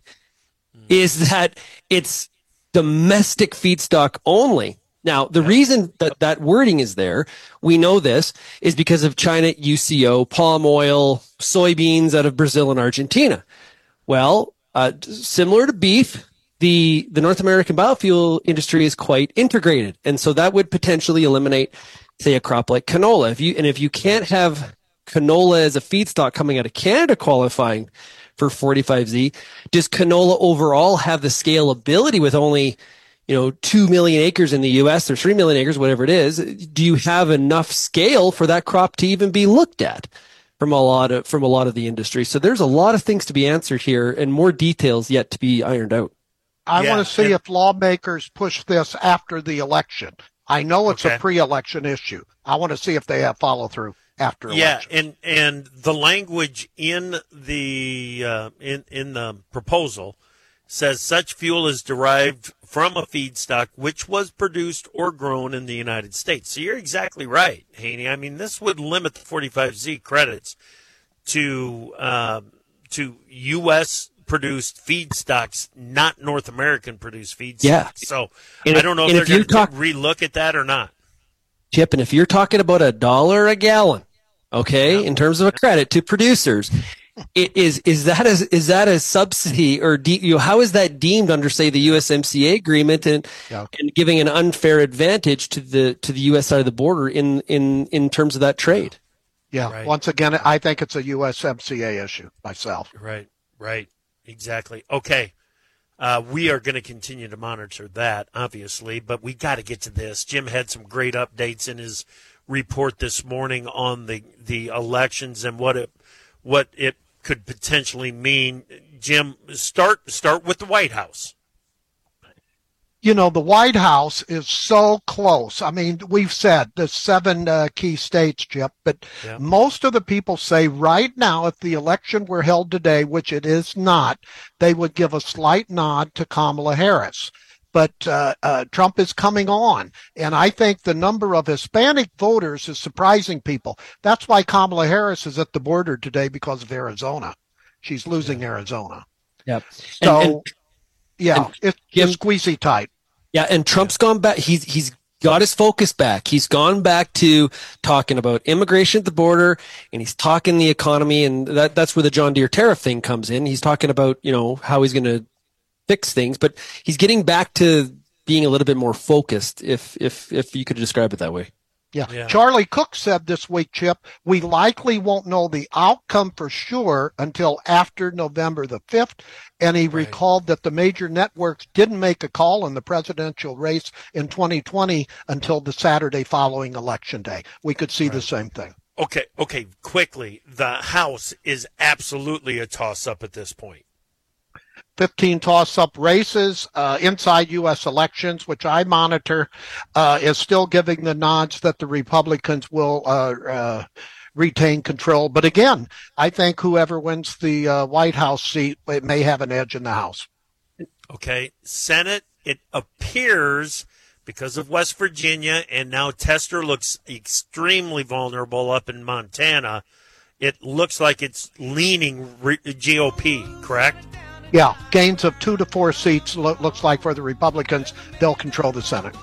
is that it's domestic feedstock only. Now, the reason that that wording is there, we know this, is because of China U C O, palm oil, soybeans out of Brazil and Argentina. Well, uh, similar to beef, the, the North American biofuel industry is quite integrated. And so that would potentially eliminate, say, a crop like canola. If you, and if you can't have canola as a feedstock coming out of Canada qualifying for forty-five Z, does canola overall have the scalability with only, you know, two million acres in the U S or three million acres, whatever it is? Do you have enough scale for that crop to even be looked at from a lot of, from a lot of the industry? So there's a lot of things to be answered here and more details yet to be ironed out. I Yeah, want to see and- if lawmakers push this after the election. I know it's Okay. a pre-election issue. I want to see if they have follow through after Yeah, election. and and the language in the uh, in in the proposal says such fuel is derived from a feedstock which was produced or grown in the United States. So you're exactly right, Haney. I mean, this would limit the forty-five Z credits to uh, to U S produced feedstocks, not North American produced feedstocks. Yeah. So And I if- don't know if and they're if you going to talk- relook at that or not. Chip, and if you're talking about a dollar a gallon, okay, in terms of a credit to producers, it is is that a, is that a subsidy or de, you know, how is that deemed under, say, the U S M C A agreement and Yeah. and giving an unfair advantage to the to the U S side of the border in in in terms of that trade? Yeah. Right. Once again, I think it's a U S M C A issue myself. Right, right, exactly. Okay, uh, we are going to continue to monitor that, obviously, but we got to get to this. Jim had some great updates in his report this morning on the, the elections and what it what it could potentially mean. Jim, start start with the White House. You know, the White House is so close. I mean, we've said the seven uh, key states, Chip, but Yeah. most of the people say right now, if the election were held today, which it is not, they would give a slight nod to Kamala Harris. But uh, uh, Trump is coming on, and I think the number of Hispanic voters is surprising people. That's why Kamala Harris is at the border today, because of Arizona. She's losing Arizona. Yep. So, And- and- yeah, and it's Jim- it's squeezy tight. Yeah, and Trump's gone back. He's he's got his focus back. He's gone back to talking about immigration at the border, and he's talking the economy, and that that's where the John Deere tariff thing comes in. He's talking about, you know, how he's going to fix things, but he's getting back to being a little bit more focused, if if if you could describe it that way. Yeah. Yeah. Charlie Cook said this week, Chip, we likely won't know the outcome for sure until after November the fifth. And he recalled that the major networks didn't make a call in the presidential race in twenty twenty until the Saturday following Election Day. We could see the same thing. Okay, okay, quickly. The House is absolutely a toss-up at this point. fifteen toss-up races uh, inside U S elections, which I monitor, uh, is still giving the nods that the Republicans will uh, uh, retain control. But again, I think whoever wins the uh, White House seat, it may have an edge in the House. Okay, Senate, it appears, because of West Virginia, and now Tester looks extremely vulnerable up in Montana, it looks like it's leaning re- G O P, correct? Yeah, gains of two to four seats lo- looks like for the Republicans. They'll control the Senate.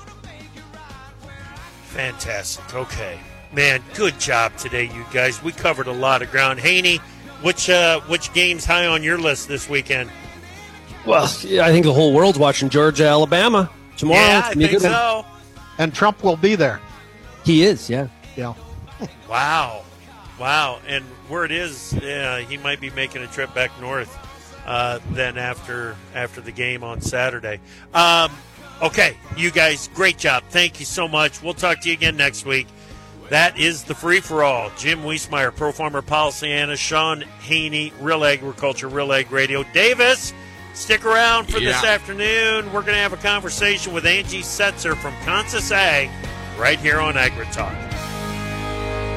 Fantastic. Okay. Man, good job today, you guys. We covered a lot of ground. Haney, which uh, which game's high on your list this weekend? Well, yeah, I think the whole world's watching Georgia, Alabama tomorrow. Yeah, It's I gonna be a think good one. so. And Trump will be there. He is, yeah. Yeah. Wow. Wow. And where it is, yeah, he might be making a trip back north uh, then after after the game on Saturday. Um, okay, you guys, great job. Thank you so much. We'll talk to you again next week. That is the free-for-all. Jim Wiesmeyer, Pro Farmer Policy Analyst, Sean Haney, Real Agriculture, Real Ag Radio. Davis, stick around for this Yeah. afternoon. We're going to have a conversation with Angie Setzer from Kansas Ag right here on AgriTalk.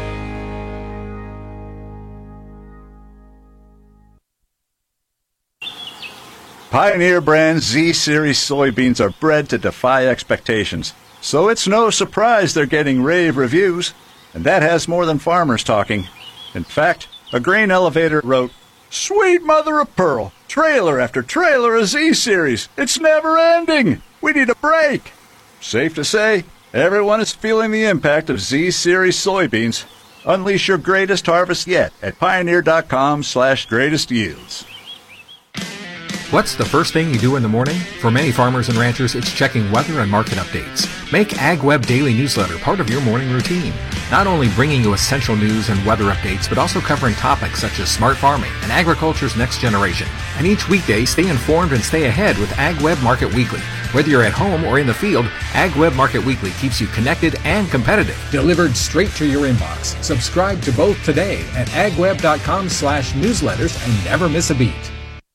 Pioneer brand Z-Series soybeans are bred to defy expectations, so it's no surprise they're getting rave reviews, and that has more than farmers talking. In fact, a grain elevator wrote, "Sweet mother of pearl, trailer after trailer of Z-Series. It's never ending. We need a break." Safe to say, everyone is feeling the impact of Z-Series soybeans. Unleash your greatest harvest yet at pioneer.com slash greatest yields. What's the first thing you do in the morning? For many farmers and ranchers, it's checking weather and market updates. Make AgWeb Daily Newsletter part of your morning routine. Not only bringing you essential news and weather updates, but also covering topics such as smart farming and agriculture's next generation. And each weekday, stay informed and stay ahead with AgWeb Market Weekly. Whether you're at home or in the field, AgWeb Market Weekly keeps you connected and competitive. Delivered straight to your inbox. Subscribe to both today at agweb.com slash newsletters and never miss a beat.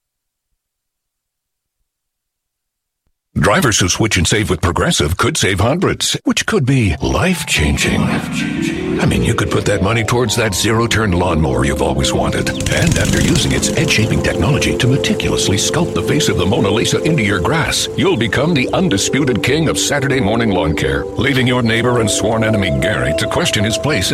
Drivers who switch and save with Progressive could save hundreds, which could be life-changing. I mean, you could put that money towards that zero-turn lawnmower you've always wanted. And after using its edge-shaping technology to meticulously sculpt the face of the Mona Lisa into your grass, you'll become the undisputed king of Saturday morning lawn care, leaving your neighbor and sworn enemy Gary to question his place in